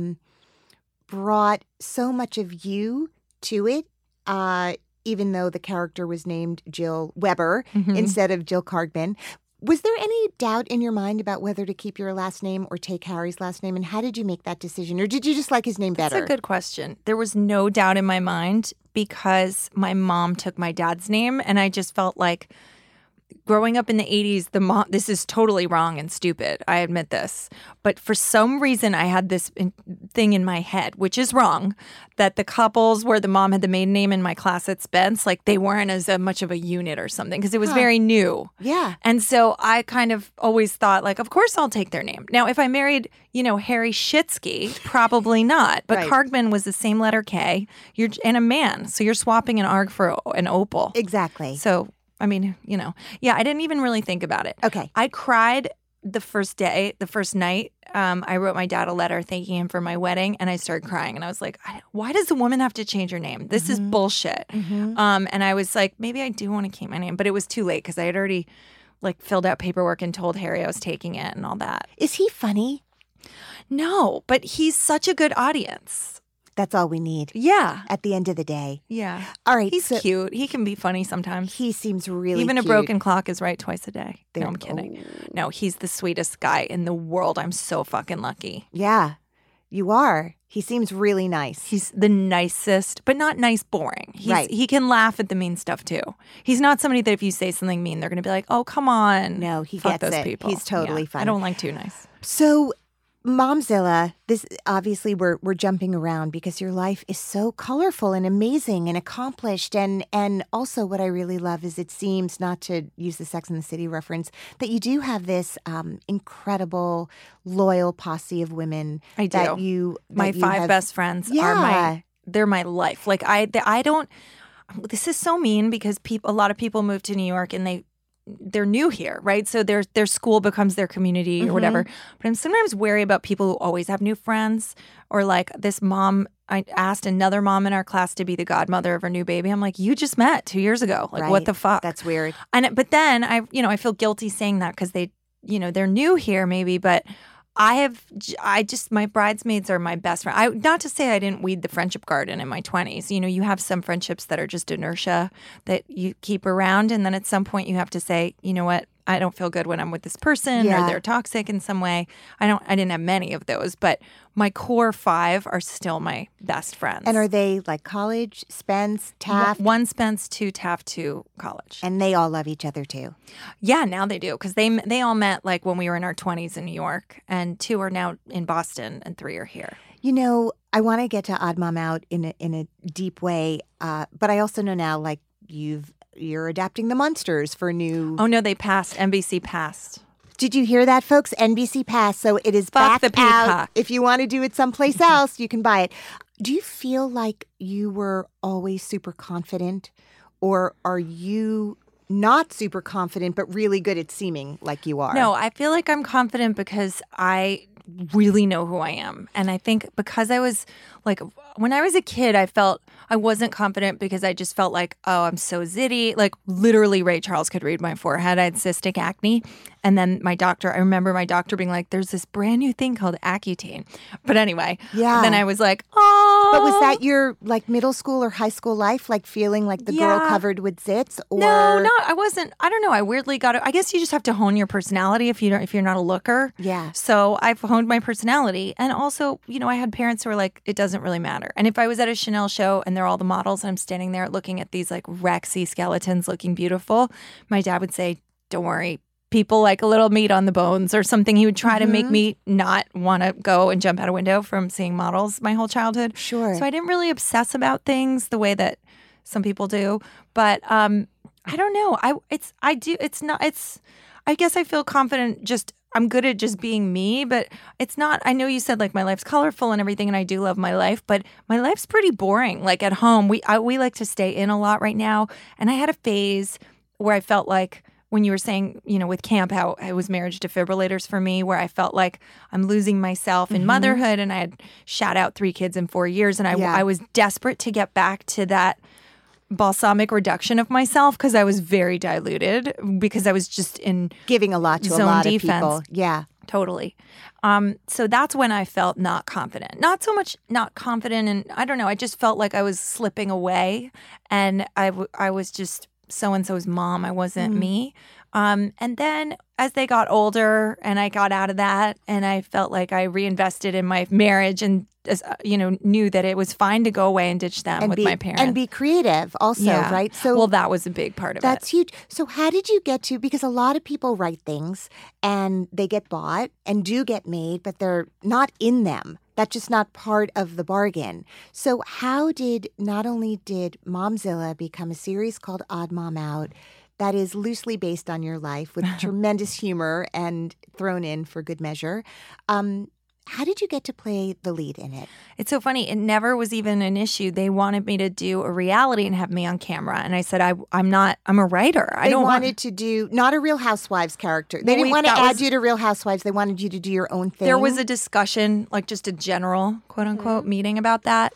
brought so much of you to it, even though the character was named Jill Weber instead of Jill Kargman. Was there any doubt in your mind about whether to keep your last name or take Harry's last name? And how did you make that decision? Or did you just like his name better? That's a good question. There was no doubt in my mind because my mom took my dad's name, and I just felt like growing up in the 80s, this is totally wrong and stupid. I admit this. But for some reason, I had this thing in my head, which is wrong, that the couples where the mom had the maiden name in my class at Spence, like they weren't as much of a unit or something because it was very new. Yeah. And so I kind of always thought, like, of course I'll take their name. Now, if I married, Harry Shitsky, probably not. But Right. Kargman was the same letter K. And a man. So you're swapping an arg for an opal. Exactly. So, I mean, yeah, I didn't even really think about it. Okay. I cried the first night. I wrote my dad a letter thanking him for my wedding, and I started crying. And I was like, why does the woman have to change her name? This is bullshit. And I was like, maybe I do want to keep my name. But it was too late because I had already filled out paperwork and told Harry I was taking it and all that. Is he funny? No, but he's such a good audience. That's all we need Yeah. at the end of the day. Yeah. All right. He's so cute. He can be funny sometimes. He seems really Even cute. a broken clock is right twice a day. There- No, I'm kidding. No, he's the sweetest guy in the world. I'm so fucking lucky. Yeah, you are. He seems really nice. He's the nicest, but not nice boring. Right. He can laugh at the mean stuff too. He's not somebody that if you say something mean, they're going to be like, oh, come on. No, he Fuck gets those it. people. He's totally Yeah. funny. I don't like too nice. So, Momzilla, this obviously we're jumping around because your life is so colorful and amazing and accomplished, and also what I really love is it seems, not to use the Sex and the City reference, that you do have this incredible loyal posse of women. I do. That you My that you 5 have- best friends Yeah. are my they're my life. Like I don't. This is so mean because a lot of people move to New York and they're new here, right? So their school becomes their community or whatever. But I'm sometimes wary about people who always have new friends, or like this mom. I asked another mom in our class to be the godmother of her new baby. I'm like, you just met 2 years ago. Like, what the fuck? That's weird. But then I feel guilty saying that because they're new here maybe, but my bridesmaids are my best friend. Not to say I didn't weed the friendship garden in my 20s. You have some friendships that are just inertia that you keep around. And then at some point you have to say, you know what? I don't feel good when I'm with this person or they're toxic in some way. I didn't have many of those, but my core 5 are still my best friends. And are they like college, Spence, Taft? 1 Spence, 2 Taft, 2 college. And they all love each other too? Yeah, now they do, because they all met like when we were in our 20s in New York, and 2 are now in Boston and 3 are here. I want to get to Odd Mom Out in a deep way, but I also know now like you're adapting the Munsters for new... Oh, no, they passed. NBC passed. Did you hear that, folks? NBC passed, so it is Fuck back the Peacock. out. If you want to do it someplace else, you can buy it. Do you feel like you were always super confident, or are you not super confident but really good at seeming like you are? No, I feel like I'm confident because I really know who I am. And I think because I was like, when I was a kid, I felt I wasn't confident because I just felt like, oh, I'm so zitty. Like literally Ray Charles could read my forehead. I had cystic acne. And then I remember my doctor being like, there's this brand new thing called Accutane. But anyway, then I was like, oh. But was that your like middle school or high school life? Like feeling like the girl covered with zits? Or... No, I wasn't. I don't know. I weirdly got it. I guess you just have to hone your personality if you're not a looker. Yeah. So I've honed my personality. And also, I had parents who were like, it doesn't really matter. And if I was at a Chanel show and they're all the models and I'm standing there looking at these like Rexy skeletons looking beautiful, my dad would say, don't worry. People like a little meat on the bones or something. He would try to make me not want to go and jump out a window from seeing models my whole childhood. Sure. So I didn't really obsess about things the way that some people do. But I don't know. I guess I feel confident I'm good at just being me, but it's not, I know you said like my life's colorful and everything, and I do love my life, but my life's pretty boring. Like at home, we like to stay in a lot right now. And I had a phase where I felt like, when you were saying, with camp, how it was marriage defibrillators for me, where I felt like I'm losing myself in motherhood, and I had shot out 3 kids in 4 years, and I was desperate to get back to that balsamic reduction of myself because I was very diluted because I was just in giving a lot to zone a lot defense. of people. Yeah. Totally. So that's when I felt not confident. Not so much not confident, and I don't know, I just felt like I was slipping away, and I was just so-and-so's mom. I wasn't me. And then as they got older and I got out of that and I felt like I reinvested in my marriage and, knew that it was fine to go away and ditch them with my parents. And be creative also, right? So that was a big part of it. That's huge. So how did you get to, because a lot of people write things and they get bought and do get made, but they're not in them. That's just not part of the bargain. So how not only did Momzilla become a series called Odd Mom Out that is loosely based on your life with tremendous humor and thrown in for good measure, how did you get to play the lead in it? It's so funny. It never was even an issue. They wanted me to do a reality and have me on camera. And I said, I'm a writer. They wanted to do, not a Real Housewives character. They didn't want to add you to Real Housewives. They wanted you to do your own thing. There was a discussion, like just a general, quote unquote, meeting about that.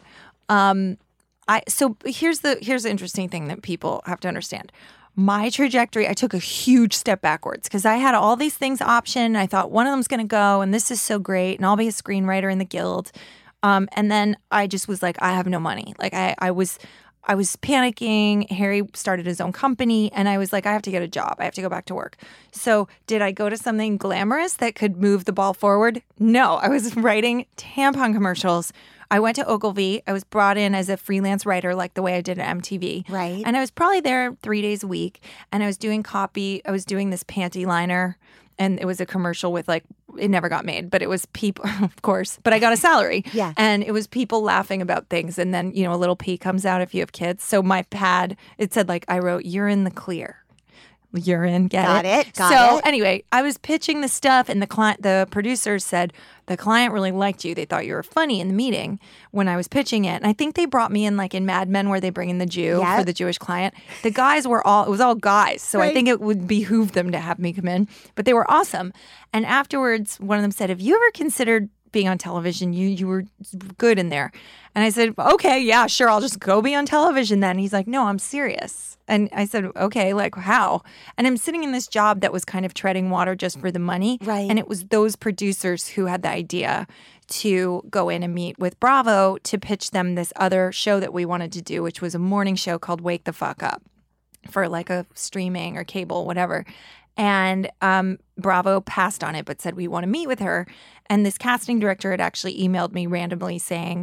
So here's the interesting thing that people have to understand. My trajectory, I took a huge step backwards because I had all these things optioned. I thought one of them's going to go and this is so great and I'll be a screenwriter in the Guild. And then I just was like, I have no money. Like I was panicking. Harry started his own company and I was like, I have to get a job. I have to go back to work. So did I go to something glamorous that could move the ball forward? No, I was writing tampon commercials. I went to Ogilvy. I was brought in as a freelance writer like the way I did at MTV. Right. And I was probably there 3 days a week. And I was doing copy. I was doing this panty liner. And it was a commercial with it never got made, but it was people, of course. But I got a salary. Yeah. And it was people laughing about things. And then, a little pee comes out if you have kids. So my pad, it said I wrote, you're in the clear. urine. Got it. Anyway, I was pitching the stuff, and the producers said the client really liked you. They thought you were funny in the meeting when I was pitching it. And I think they brought me in like in Mad Men where they bring in the Jew for the Jewish client. The guys it was all guys. So I think it would behoove them to have me come in. But they were awesome. And afterwards, one of them said, have you ever considered being on television? You were good in there. And I said, okay, yeah, sure. I'll just go be on television then. He's like, no, I'm serious. And I said, okay, like how? And I'm sitting in this job that was kind of treading water just for the money. Right. And it was those producers who had the idea to go in and meet with Bravo to pitch them this other show that we wanted to do, which was a morning show called Wake the Fuck Up for like a streaming or cable, whatever. And Bravo passed on it, but said, we want to meet with her. And this casting director had actually emailed me randomly saying,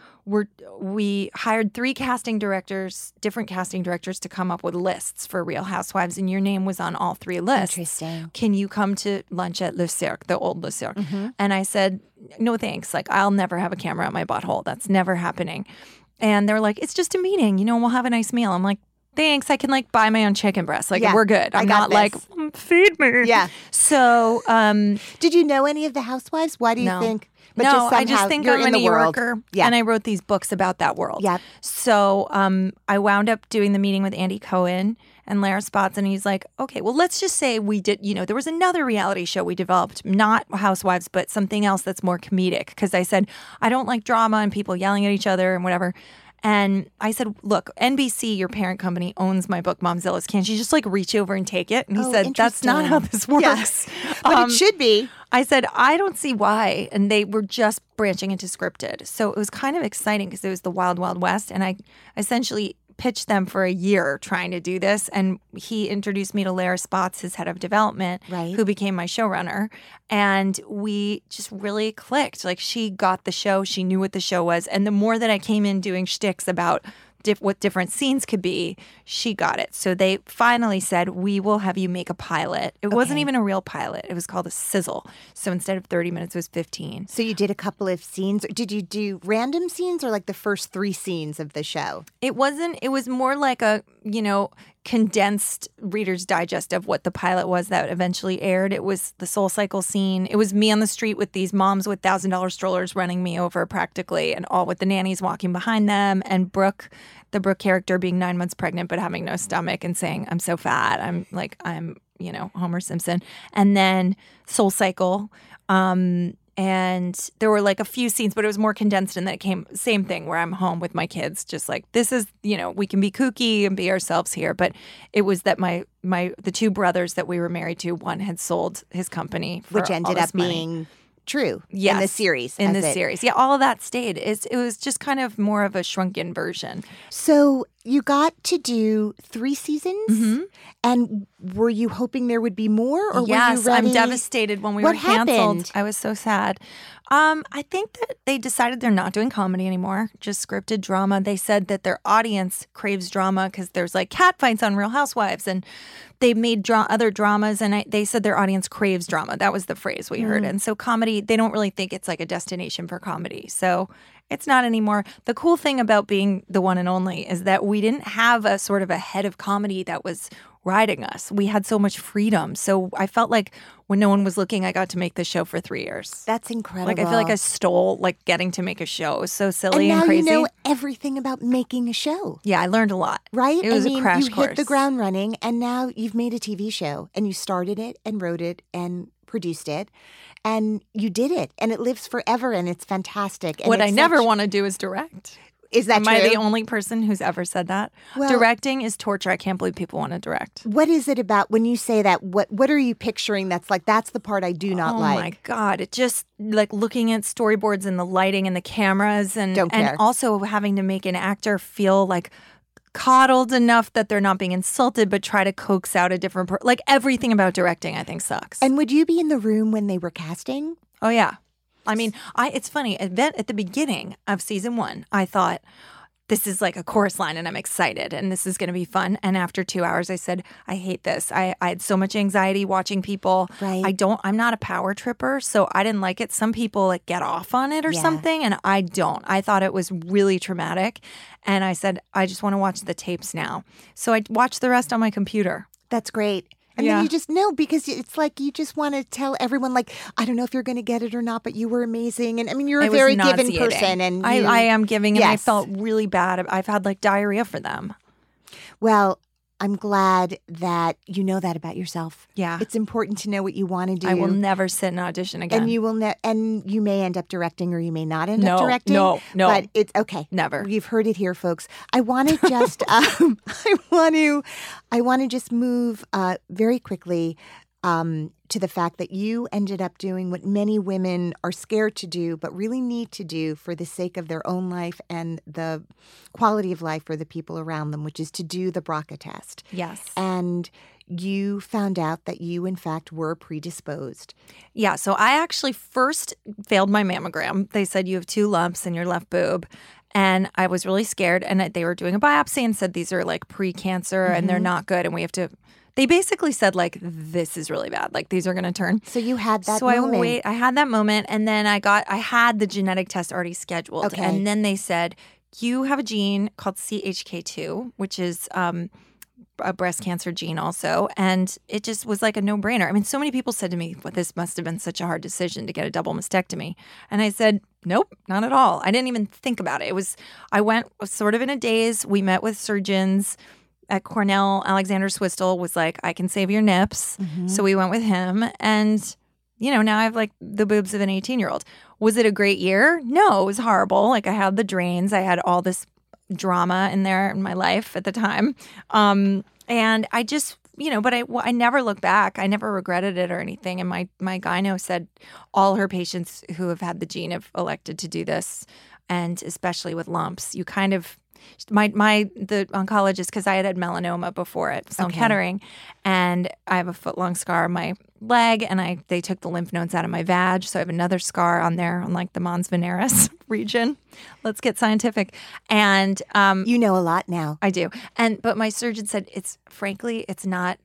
we hired 3 casting directors, different casting directors, to come up with lists for Real Housewives, and your name was on all 3 lists. Interesting. Can you come to lunch at Le Cirque, the old Le Cirque? And I said, no thanks. Like, I'll never have a camera at my butthole. That's never happening. And they're like, it's just a meeting. We'll have a nice meal. I'm like, thanks. I can like buy my own chicken breast. Like we're good. I'm not like, feed me. Yeah. So, did you know any of the housewives? Why do you think? But no, I just think I'm a New Yorker, yeah. and I wrote these books about that world. Yep. So I wound up doing the meeting with Andy Cohen and Lara Spots, and he's like, okay, well, let's just say we did, there was another reality show we developed, not Housewives, but something else that's more comedic, because I said, I don't like drama and people yelling at each other and whatever. And I said, look, NBC, your parent company, owns my book, Momzillas. Can't you just like reach over and take it? And he said, that's not how this works. Yeah. But it should be. I said, I don't see why. And they were just branching into scripted. So it was kind of exciting because it was the Wild Wild West. And I essentially pitched them for a year trying to do this. And he introduced me to Lara Spots, his head of development, who became my showrunner. And we just really clicked. Like, she got the show. She knew what the show was. And the more that I came in doing shticks about what different scenes could be, she got it. So they finally said, we will have you make a pilot. It wasn't even a real pilot. It was called a sizzle. So instead of 30 minutes, it was 15. So you did a couple of scenes. Did you do random scenes or like the first 3 scenes of the show? It wasn't. It was more like a, condensed Reader's Digest of what the pilot was that eventually aired. It was the Soul Cycle scene. It was me on the street with these moms with $1,000 strollers running me over practically, and all with the nannies walking behind them, and Brooke, the Brooke character, being 9 months pregnant but having no stomach and saying, I'm so fat. I'm Homer Simpson. And then Soul Cycle. And there were like a few scenes, but it was more condensed, and then it came same thing where I'm home with my kids, just like, this is, we can be kooky and be ourselves here. But it was that the 2 brothers that we were married to, one had sold his company for which ended up being true in the series. Yeah, all of that stayed. It was just kind of more of a shrunken version. So you got to do 3 seasons, and were you hoping there would be more, or were you ready? I'm devastated when we were canceled. Happened? I was so sad. I think that they decided they're not doing comedy anymore, just scripted drama. They said that their audience craves drama because there's like catfights on Real Housewives, and they made other dramas, and they said their audience craves drama. That was the phrase we heard. And so comedy, they don't really think it's like a destination for comedy. So it's not anymore. The cool thing about being the one and only is that we didn't have a sort of a head of comedy that was riding us. We had so much freedom. So I felt like when no one was looking, I got to make the show for 3 years. That's incredible. Like, I feel like I stole getting to make a show. It was so silly and crazy. And now you know everything about making a show. Yeah, I learned a lot. Right? It was a crash you course. Hit the ground running, and now you've made a TV show, and you started it and wrote it and produced it, and you did it, and it lives forever, and it's fantastic. And what I never want to do is direct. Is that Am true? I the only person who's ever said that? Well, directing is torture. I can't believe people want to direct. What is it about when you say that? What are you picturing that's like, that's the part I do not like? Oh, my God. It just, like, looking at storyboards and the lighting and the cameras and also having to make an actor feel like coddled enough that they're not being insulted, but try to coax out a different like, everything about directing, I think, sucks. And would you be in the room when they were casting? Oh, yeah. I mean, it's funny. At the beginning of season 1, I thought, this is like a chorus line and I'm excited and this is going to be fun. And after 2 hours, I said, I hate this. I had so much anxiety watching people. Right. I'm not a power tripper, so I didn't like it. Some people like get off on it or something, and I don't. I thought it was really traumatic. And I said, I just want to watch the tapes now. So I watched the rest on my computer. That's great. And then you just know, because it's like you just want to tell everyone, like, I don't know if you're going to get it or not, but you were amazing. And I mean, you're a very given person. And I am giving, and I felt really bad. I've had like diarrhea for them. Well, I'm glad that you know that about yourself. Yeah. It's important to know what you want to do. I will never sit in an audition again. And you will and you may end up directing, or you may not end up directing. No. But it's okay. Never. You've heard it here, folks. I want to just I want to just move very quickly to the fact that you ended up doing what many women are scared to do, but really need to do for the sake of their own life and the quality of life for the people around them, which is to do the BRCA test. Yes. And you found out that you, in fact, were predisposed. Yeah. So I actually first failed my mammogram. They said you have 2 lumps in your left boob. And I was really scared. And they were doing a biopsy and said these are like pre-cancer and they're not good. And we have to... They basically said, like, this is really bad. Like, these are going to turn. So you had that moment. I had that moment, and then I had the genetic test already scheduled. Okay. And then they said, you have a gene called CHK2, which is a breast cancer gene also. And it just was like a no-brainer. I mean, so many people said to me, well, this must have been such a hard decision to get a double mastectomy. And I said, nope, not at all. I didn't even think about it. I went sort of in a daze. We met with surgeons at Cornell. Alexander Swistel was like, I can save your nips. So we went with him. And, now I have like the boobs of an 18-year-old. Was it a great year? No, it was horrible. Like I had the drains. I had all this drama in there in my life at the time. And I just, but I never look back. I never regretted it or anything. And my gyno said all her patients who have had the gene have elected to do this. And especially with lumps, you kind of... the oncologist, because I had melanoma before at Sloan Kettering, and I have a foot-long scar on my leg, and they took the lymph nodes out of my vag, so I have another scar on there on like the Mons Veneris region. Let's get scientific. And you know a lot now. I do. But my surgeon said it's not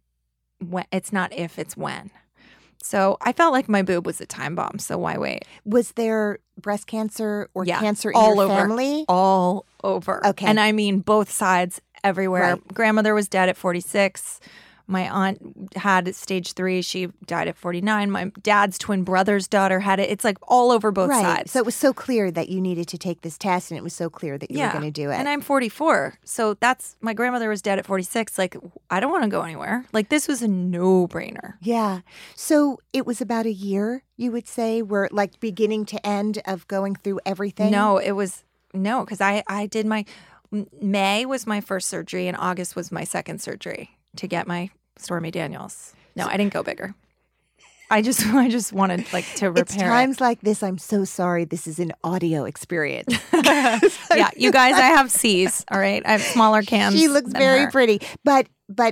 if, it's when. So I felt like my boob was a time bomb, so why wait? Was there breast cancer or cancer in all your over, family? All over. Okay. And I mean both sides, everywhere. Right. Grandmother was dead at 46. My aunt had stage 3. She died at 49. My dad's twin brother's daughter had it. It's like all over both sides. So it was so clear that you needed to take this test, and it was so clear that you were going to do it. And I'm 44. So my grandmother was dead at 46. Like, I don't want to go anywhere. Like, this was a no-brainer. Yeah. So it was about a year, you would say, where like beginning to end of going through everything? No, because I did May was my first surgery and August was my second surgery to get my Stormy Daniels. No, I didn't go bigger. I just wanted like to repair. It's times like this. I'm so sorry. This is an audio experience. Yeah, you guys, I have C's. All right, I have smaller cans. She looks very her. pretty, but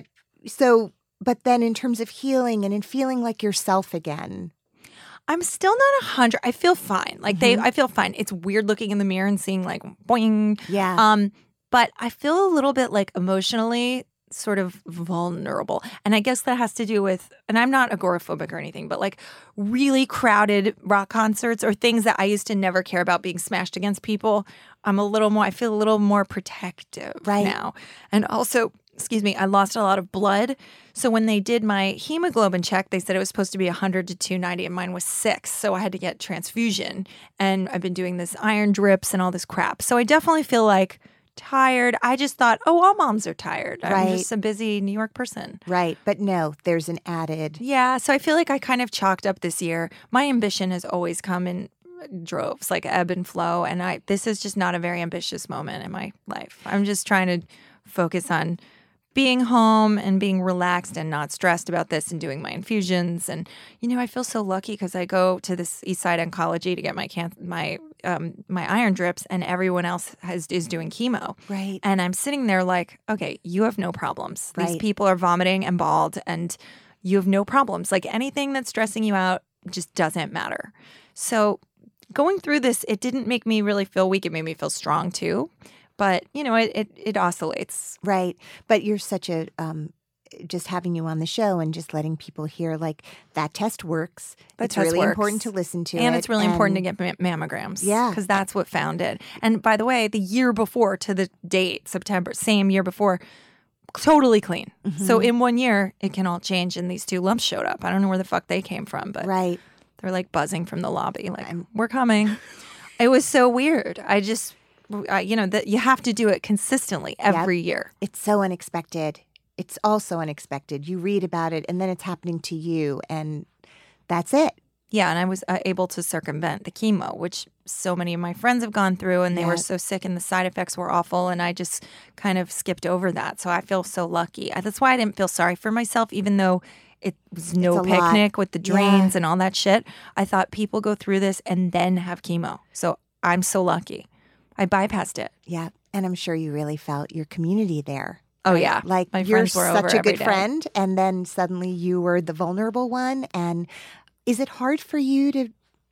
then in terms of healing and in feeling like yourself again. I'm still not 100. I feel fine. Like I feel fine. It's weird looking in the mirror and seeing like boing. Yeah. But I feel a little bit like emotionally sort of vulnerable. And I guess that has to do with, and I'm not agoraphobic or anything, but like really crowded rock concerts or things that I used to never care about being smashed against people. I feel a little more protective now. And also, I lost a lot of blood. So when they did my hemoglobin check, they said it was supposed to be 100 to 290 and mine was 6. So I had to get transfusion. And I've been doing this iron drips and all this crap. So I definitely feel like tired. I just thought, all moms are tired. I'm just a busy New York person. Right. But no, there's an added. Yeah. So I feel like I kind of chalked up this year. My ambition has always come in droves, like ebb and flow. And this is just not a very ambitious moment in my life. I'm just trying to focus on being home and being relaxed and not stressed about this and doing my infusions. And, I feel so lucky because I go to this Eastside Oncology to get my iron drips and everyone else is doing chemo. Right. And I'm sitting there like, okay, you have no problems. Right. These people are vomiting and bald and you have no problems. Like anything that's stressing you out just doesn't matter. So going through this, it didn't make me really feel weak. It made me feel strong too. But, it oscillates. Right. But you're such a, just having you on the show and just letting people hear, like, that test works. It's really important to listen to and it's really important to get mammograms. Yeah. Because that's what found it. And by the way, the year before to the date, September, same year before, totally clean. So in 1 year, it can all change, and these 2 lumps showed up. I don't know where the fuck they came from, but Right. they're like buzzing from the lobby, like, we're coming. It was so weird. I just, that you have to do it consistently every year. It's so unexpected. It's also unexpected. You read about it, and then it's happening to you, and that's it. Yeah, and I was able to circumvent the chemo, which so many of my friends have gone through, and they were so sick and the side effects were awful, and I just kind of skipped over that. So I feel so lucky. That's why I didn't feel sorry for myself, even though it was no picnic with the drains and all that shit. I thought people go through this and then have chemo. So I'm so lucky. I bypassed it. Yeah, and I'm sure you really felt your community there. Oh, yeah. Like, my you're friends were over such a every good day. friend, and then suddenly you were the vulnerable one. And is it hard for you to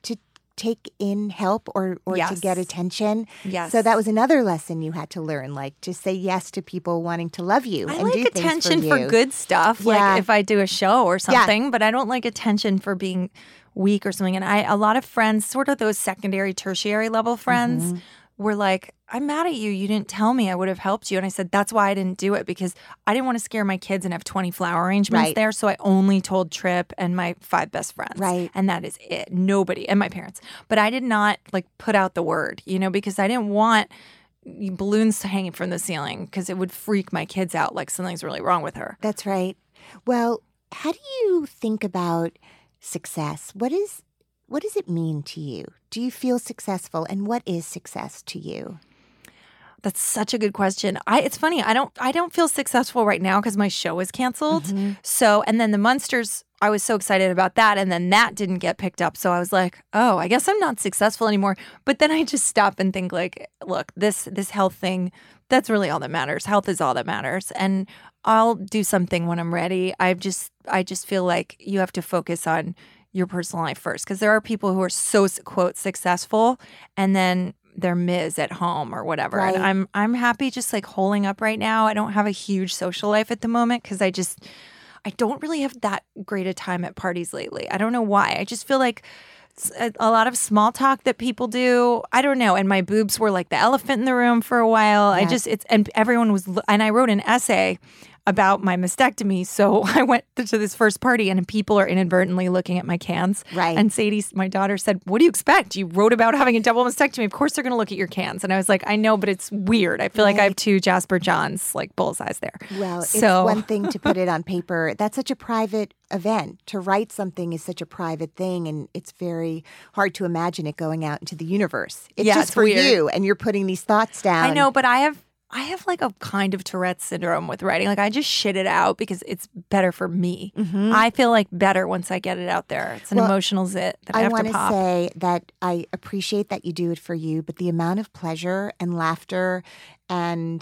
take in help or Yes. to get attention? Yes. So that was another lesson you had to learn, like to say yes to people wanting to love you I and like do things attention for you. good stuff, Yeah. like if I do a show or something, but I don't like attention for being weak or something. And a lot of friends, sort of those secondary, tertiary level friends, were like, I'm mad at you. You didn't tell me. I would have helped you. And I said, that's why I didn't do it, because I didn't want to scare my kids and have 20 flower arrangements Right. there. So I only told Tripp and my 5 best friends. Right. And that is it. Nobody. And my parents. But I did not like put out the word, because I didn't want balloons hanging from the ceiling, because it would freak my kids out like something's really wrong with her. That's right. Well, how do you think about success? What does it mean to you? Do you feel successful, and what is success to you? That's such a good question. It's funny. I don't feel successful right now because my show is canceled. So, and then the Munsters, I was so excited about that, and then that didn't get picked up. So I was like, oh, I guess I'm not successful anymore. But then I just stop and think, like, look, this health thing, that's really all that matters. Health is all that matters, and I'll do something when I'm ready. I just feel like you have to focus on your personal life first, because there are people who are so, quote, successful, and then they're Ms. at home or whatever. Right. And I'm happy just like holding up right now. I don't have a huge social life at the moment because I don't really have that great a time at parties lately. I don't know why. I just feel like it's a lot of small talk that people do. I don't know. And my boobs were like the elephant in the room for a while. Yeah. And everyone was, and I wrote an essay about my mastectomy. So I went to this first party, and people are inadvertently looking at my cans. Right. And Sadie, my daughter, said, what do you expect? You wrote about having a double mastectomy. Of course they're going to look at your cans. And I was like, I know, but it's weird. I feel like I have 2 Jasper Johns, like bullseyes there. Well, it's one thing to put it on paper. That's such a private event. To write something is such a private thing, and it's very hard to imagine it going out into the universe. It's just it's for weird. you, and you're putting these thoughts down. I know, but I have like a kind of Tourette's syndrome with writing. Like I just shit it out because it's better for me. I feel like better once I get it out there. It's an emotional zit that I have to want to pop. say that I appreciate that you do it for you, but the amount of pleasure and laughter and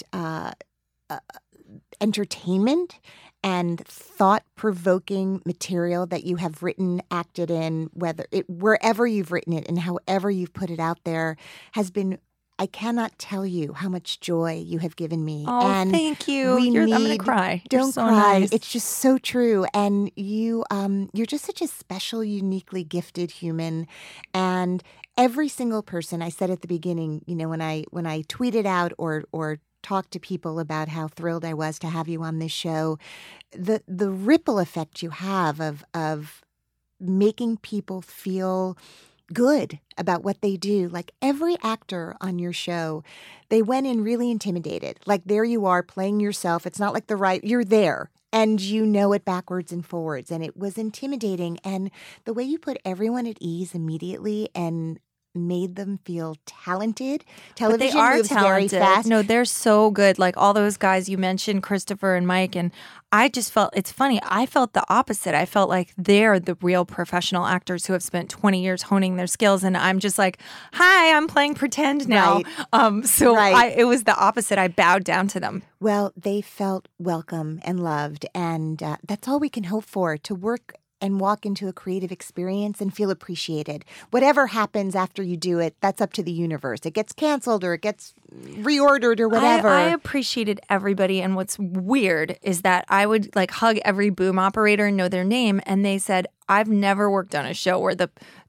entertainment and thought-provoking material that you have written, acted in, wherever you've written it and however you've put it out there, has been, I cannot tell you how much joy you have given me. Oh, and thank you. I'm going to cry. You're Don't so cry. nice. It's just so true. And you're just such a special, uniquely gifted human. And every single person, I said at the beginning, when I tweeted out or talked to people about how thrilled I was to have you on this show, the ripple effect you have of making people feel good about what they do. Like every actor on your show, they went in really intimidated. Like there you are playing yourself. It's not like you're there and you know it backwards and forwards. And it was intimidating. And the way you put everyone at ease immediately and made them feel talented. Television but they are moves talented. very fast. No, they're so good. Like all those guys you mentioned, Christopher and Mike, and I just felt, it's funny, I felt the opposite. I felt like they're the real professional actors who have spent 20 years honing their skills, and I'm just like, hi, I'm playing pretend now. Right. It was the opposite. I bowed down to them. Well, they felt welcome and loved, and that's all we can hope for, to work and walk into a creative experience and feel appreciated. Whatever happens after you do it, that's up to the universe. It gets canceled or it gets reordered or whatever. I appreciated everybody, and what's weird is that I would like hug every boom operator and know their name, and they said, I've never worked on a show where the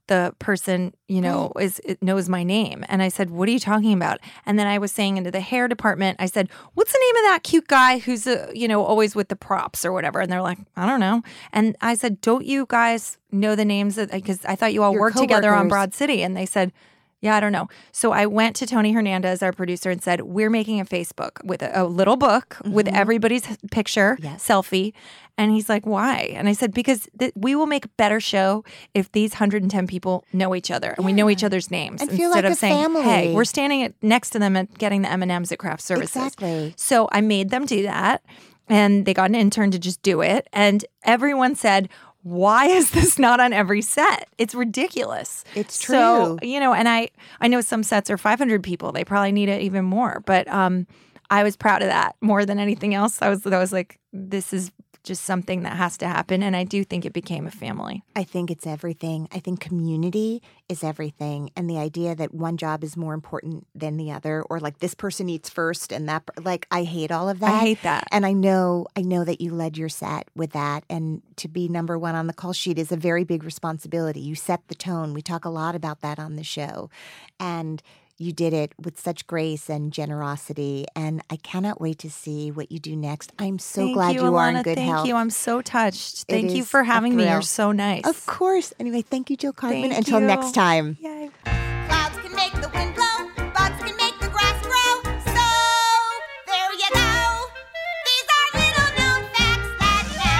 the person, knows my name. And I said, what are you talking about? And then I was saying into the hair department, I said, what's the name of that cute guy who's, always with the props or whatever? And they're like, I don't know. And I said, don't you guys know the names? Because I thought you all worked together on Broad City. And they said, yeah, I don't know. So I went to Tony Hernandez, our producer, and said, we're making a Facebook with a little book with everybody's picture, selfie. And he's like, why? And I said, because we will make a better show if these 110 people know each other and we know each other's names. And feel like a saying, family. hey, we're standing next to them and getting the M&Ms at Craft Services. Exactly. So I made them do that. And they got an intern to just do it. And everyone said, why is this not on every set? It's ridiculous. It's true. So, and I know some sets are 500 people. They probably need it even more. But I was proud of that more than anything else. I was like, this is just something that has to happen. And I do think it became a family. I think it's everything. I think community is everything. And the idea that one job is more important than the other, or like this person eats first and that, I hate all of that. I hate that. And I know that you led your set with that. And to be number one on the call sheet is a very big responsibility. You set the tone. We talk a lot about that on the show. And you did it with such grace and generosity, and I cannot wait to see what you do next. I'm so glad you are in good health. Thank you. I'm so touched. Thank you for having me. You're so nice. Of course. Anyway, thank you, Jill Kargman. Until next time. Yay. Clouds can make the wind blow, bugs can make the grass grow. So, there you go. These are little known facts that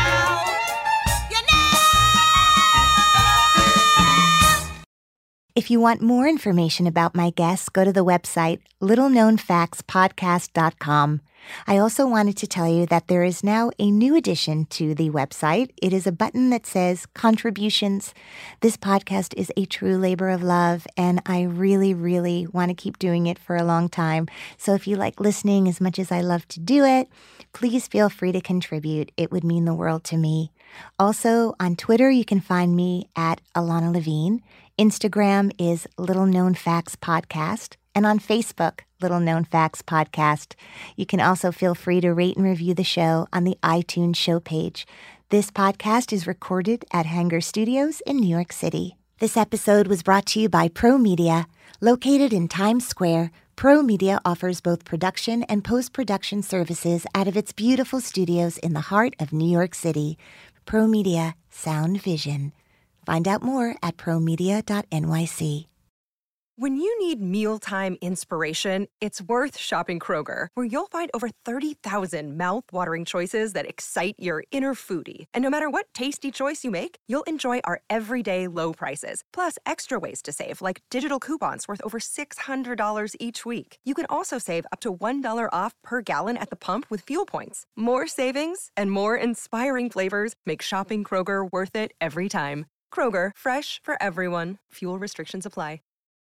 now you know. If you want more information about my guests, go to the website littleknownfactspodcast.com. I also wanted to tell you that there is now a new addition to the website. It is a button that says contributions. This podcast is a true labor of love, and I really, really want to keep doing it for a long time. So if you like listening as much as I love to do it, please feel free to contribute. It would mean the world to me. Also, on Twitter, you can find me at Alana Levine. Instagram is Little Known Facts Podcast. And on Facebook, Little Known Facts Podcast. You can also feel free to rate and review the show on the iTunes show page. This podcast is recorded at Hanger Studios in New York City. This episode was brought to you by Pro Media. Located in Times Square, Pro Media offers both production and post-production services out of its beautiful studios in the heart of New York City. Pro Media, sound vision. Find out more at promedia.nyc. When you need mealtime inspiration, it's worth shopping Kroger, where you'll find over 30,000 mouth-watering choices that excite your inner foodie. And no matter what tasty choice you make, you'll enjoy our everyday low prices, plus extra ways to save, like digital coupons worth over $600 each week. You can also save up to $1 off per gallon at the pump with fuel points. More savings and more inspiring flavors make shopping Kroger worth it every time. Kroger, fresh for everyone. Fuel restrictions apply.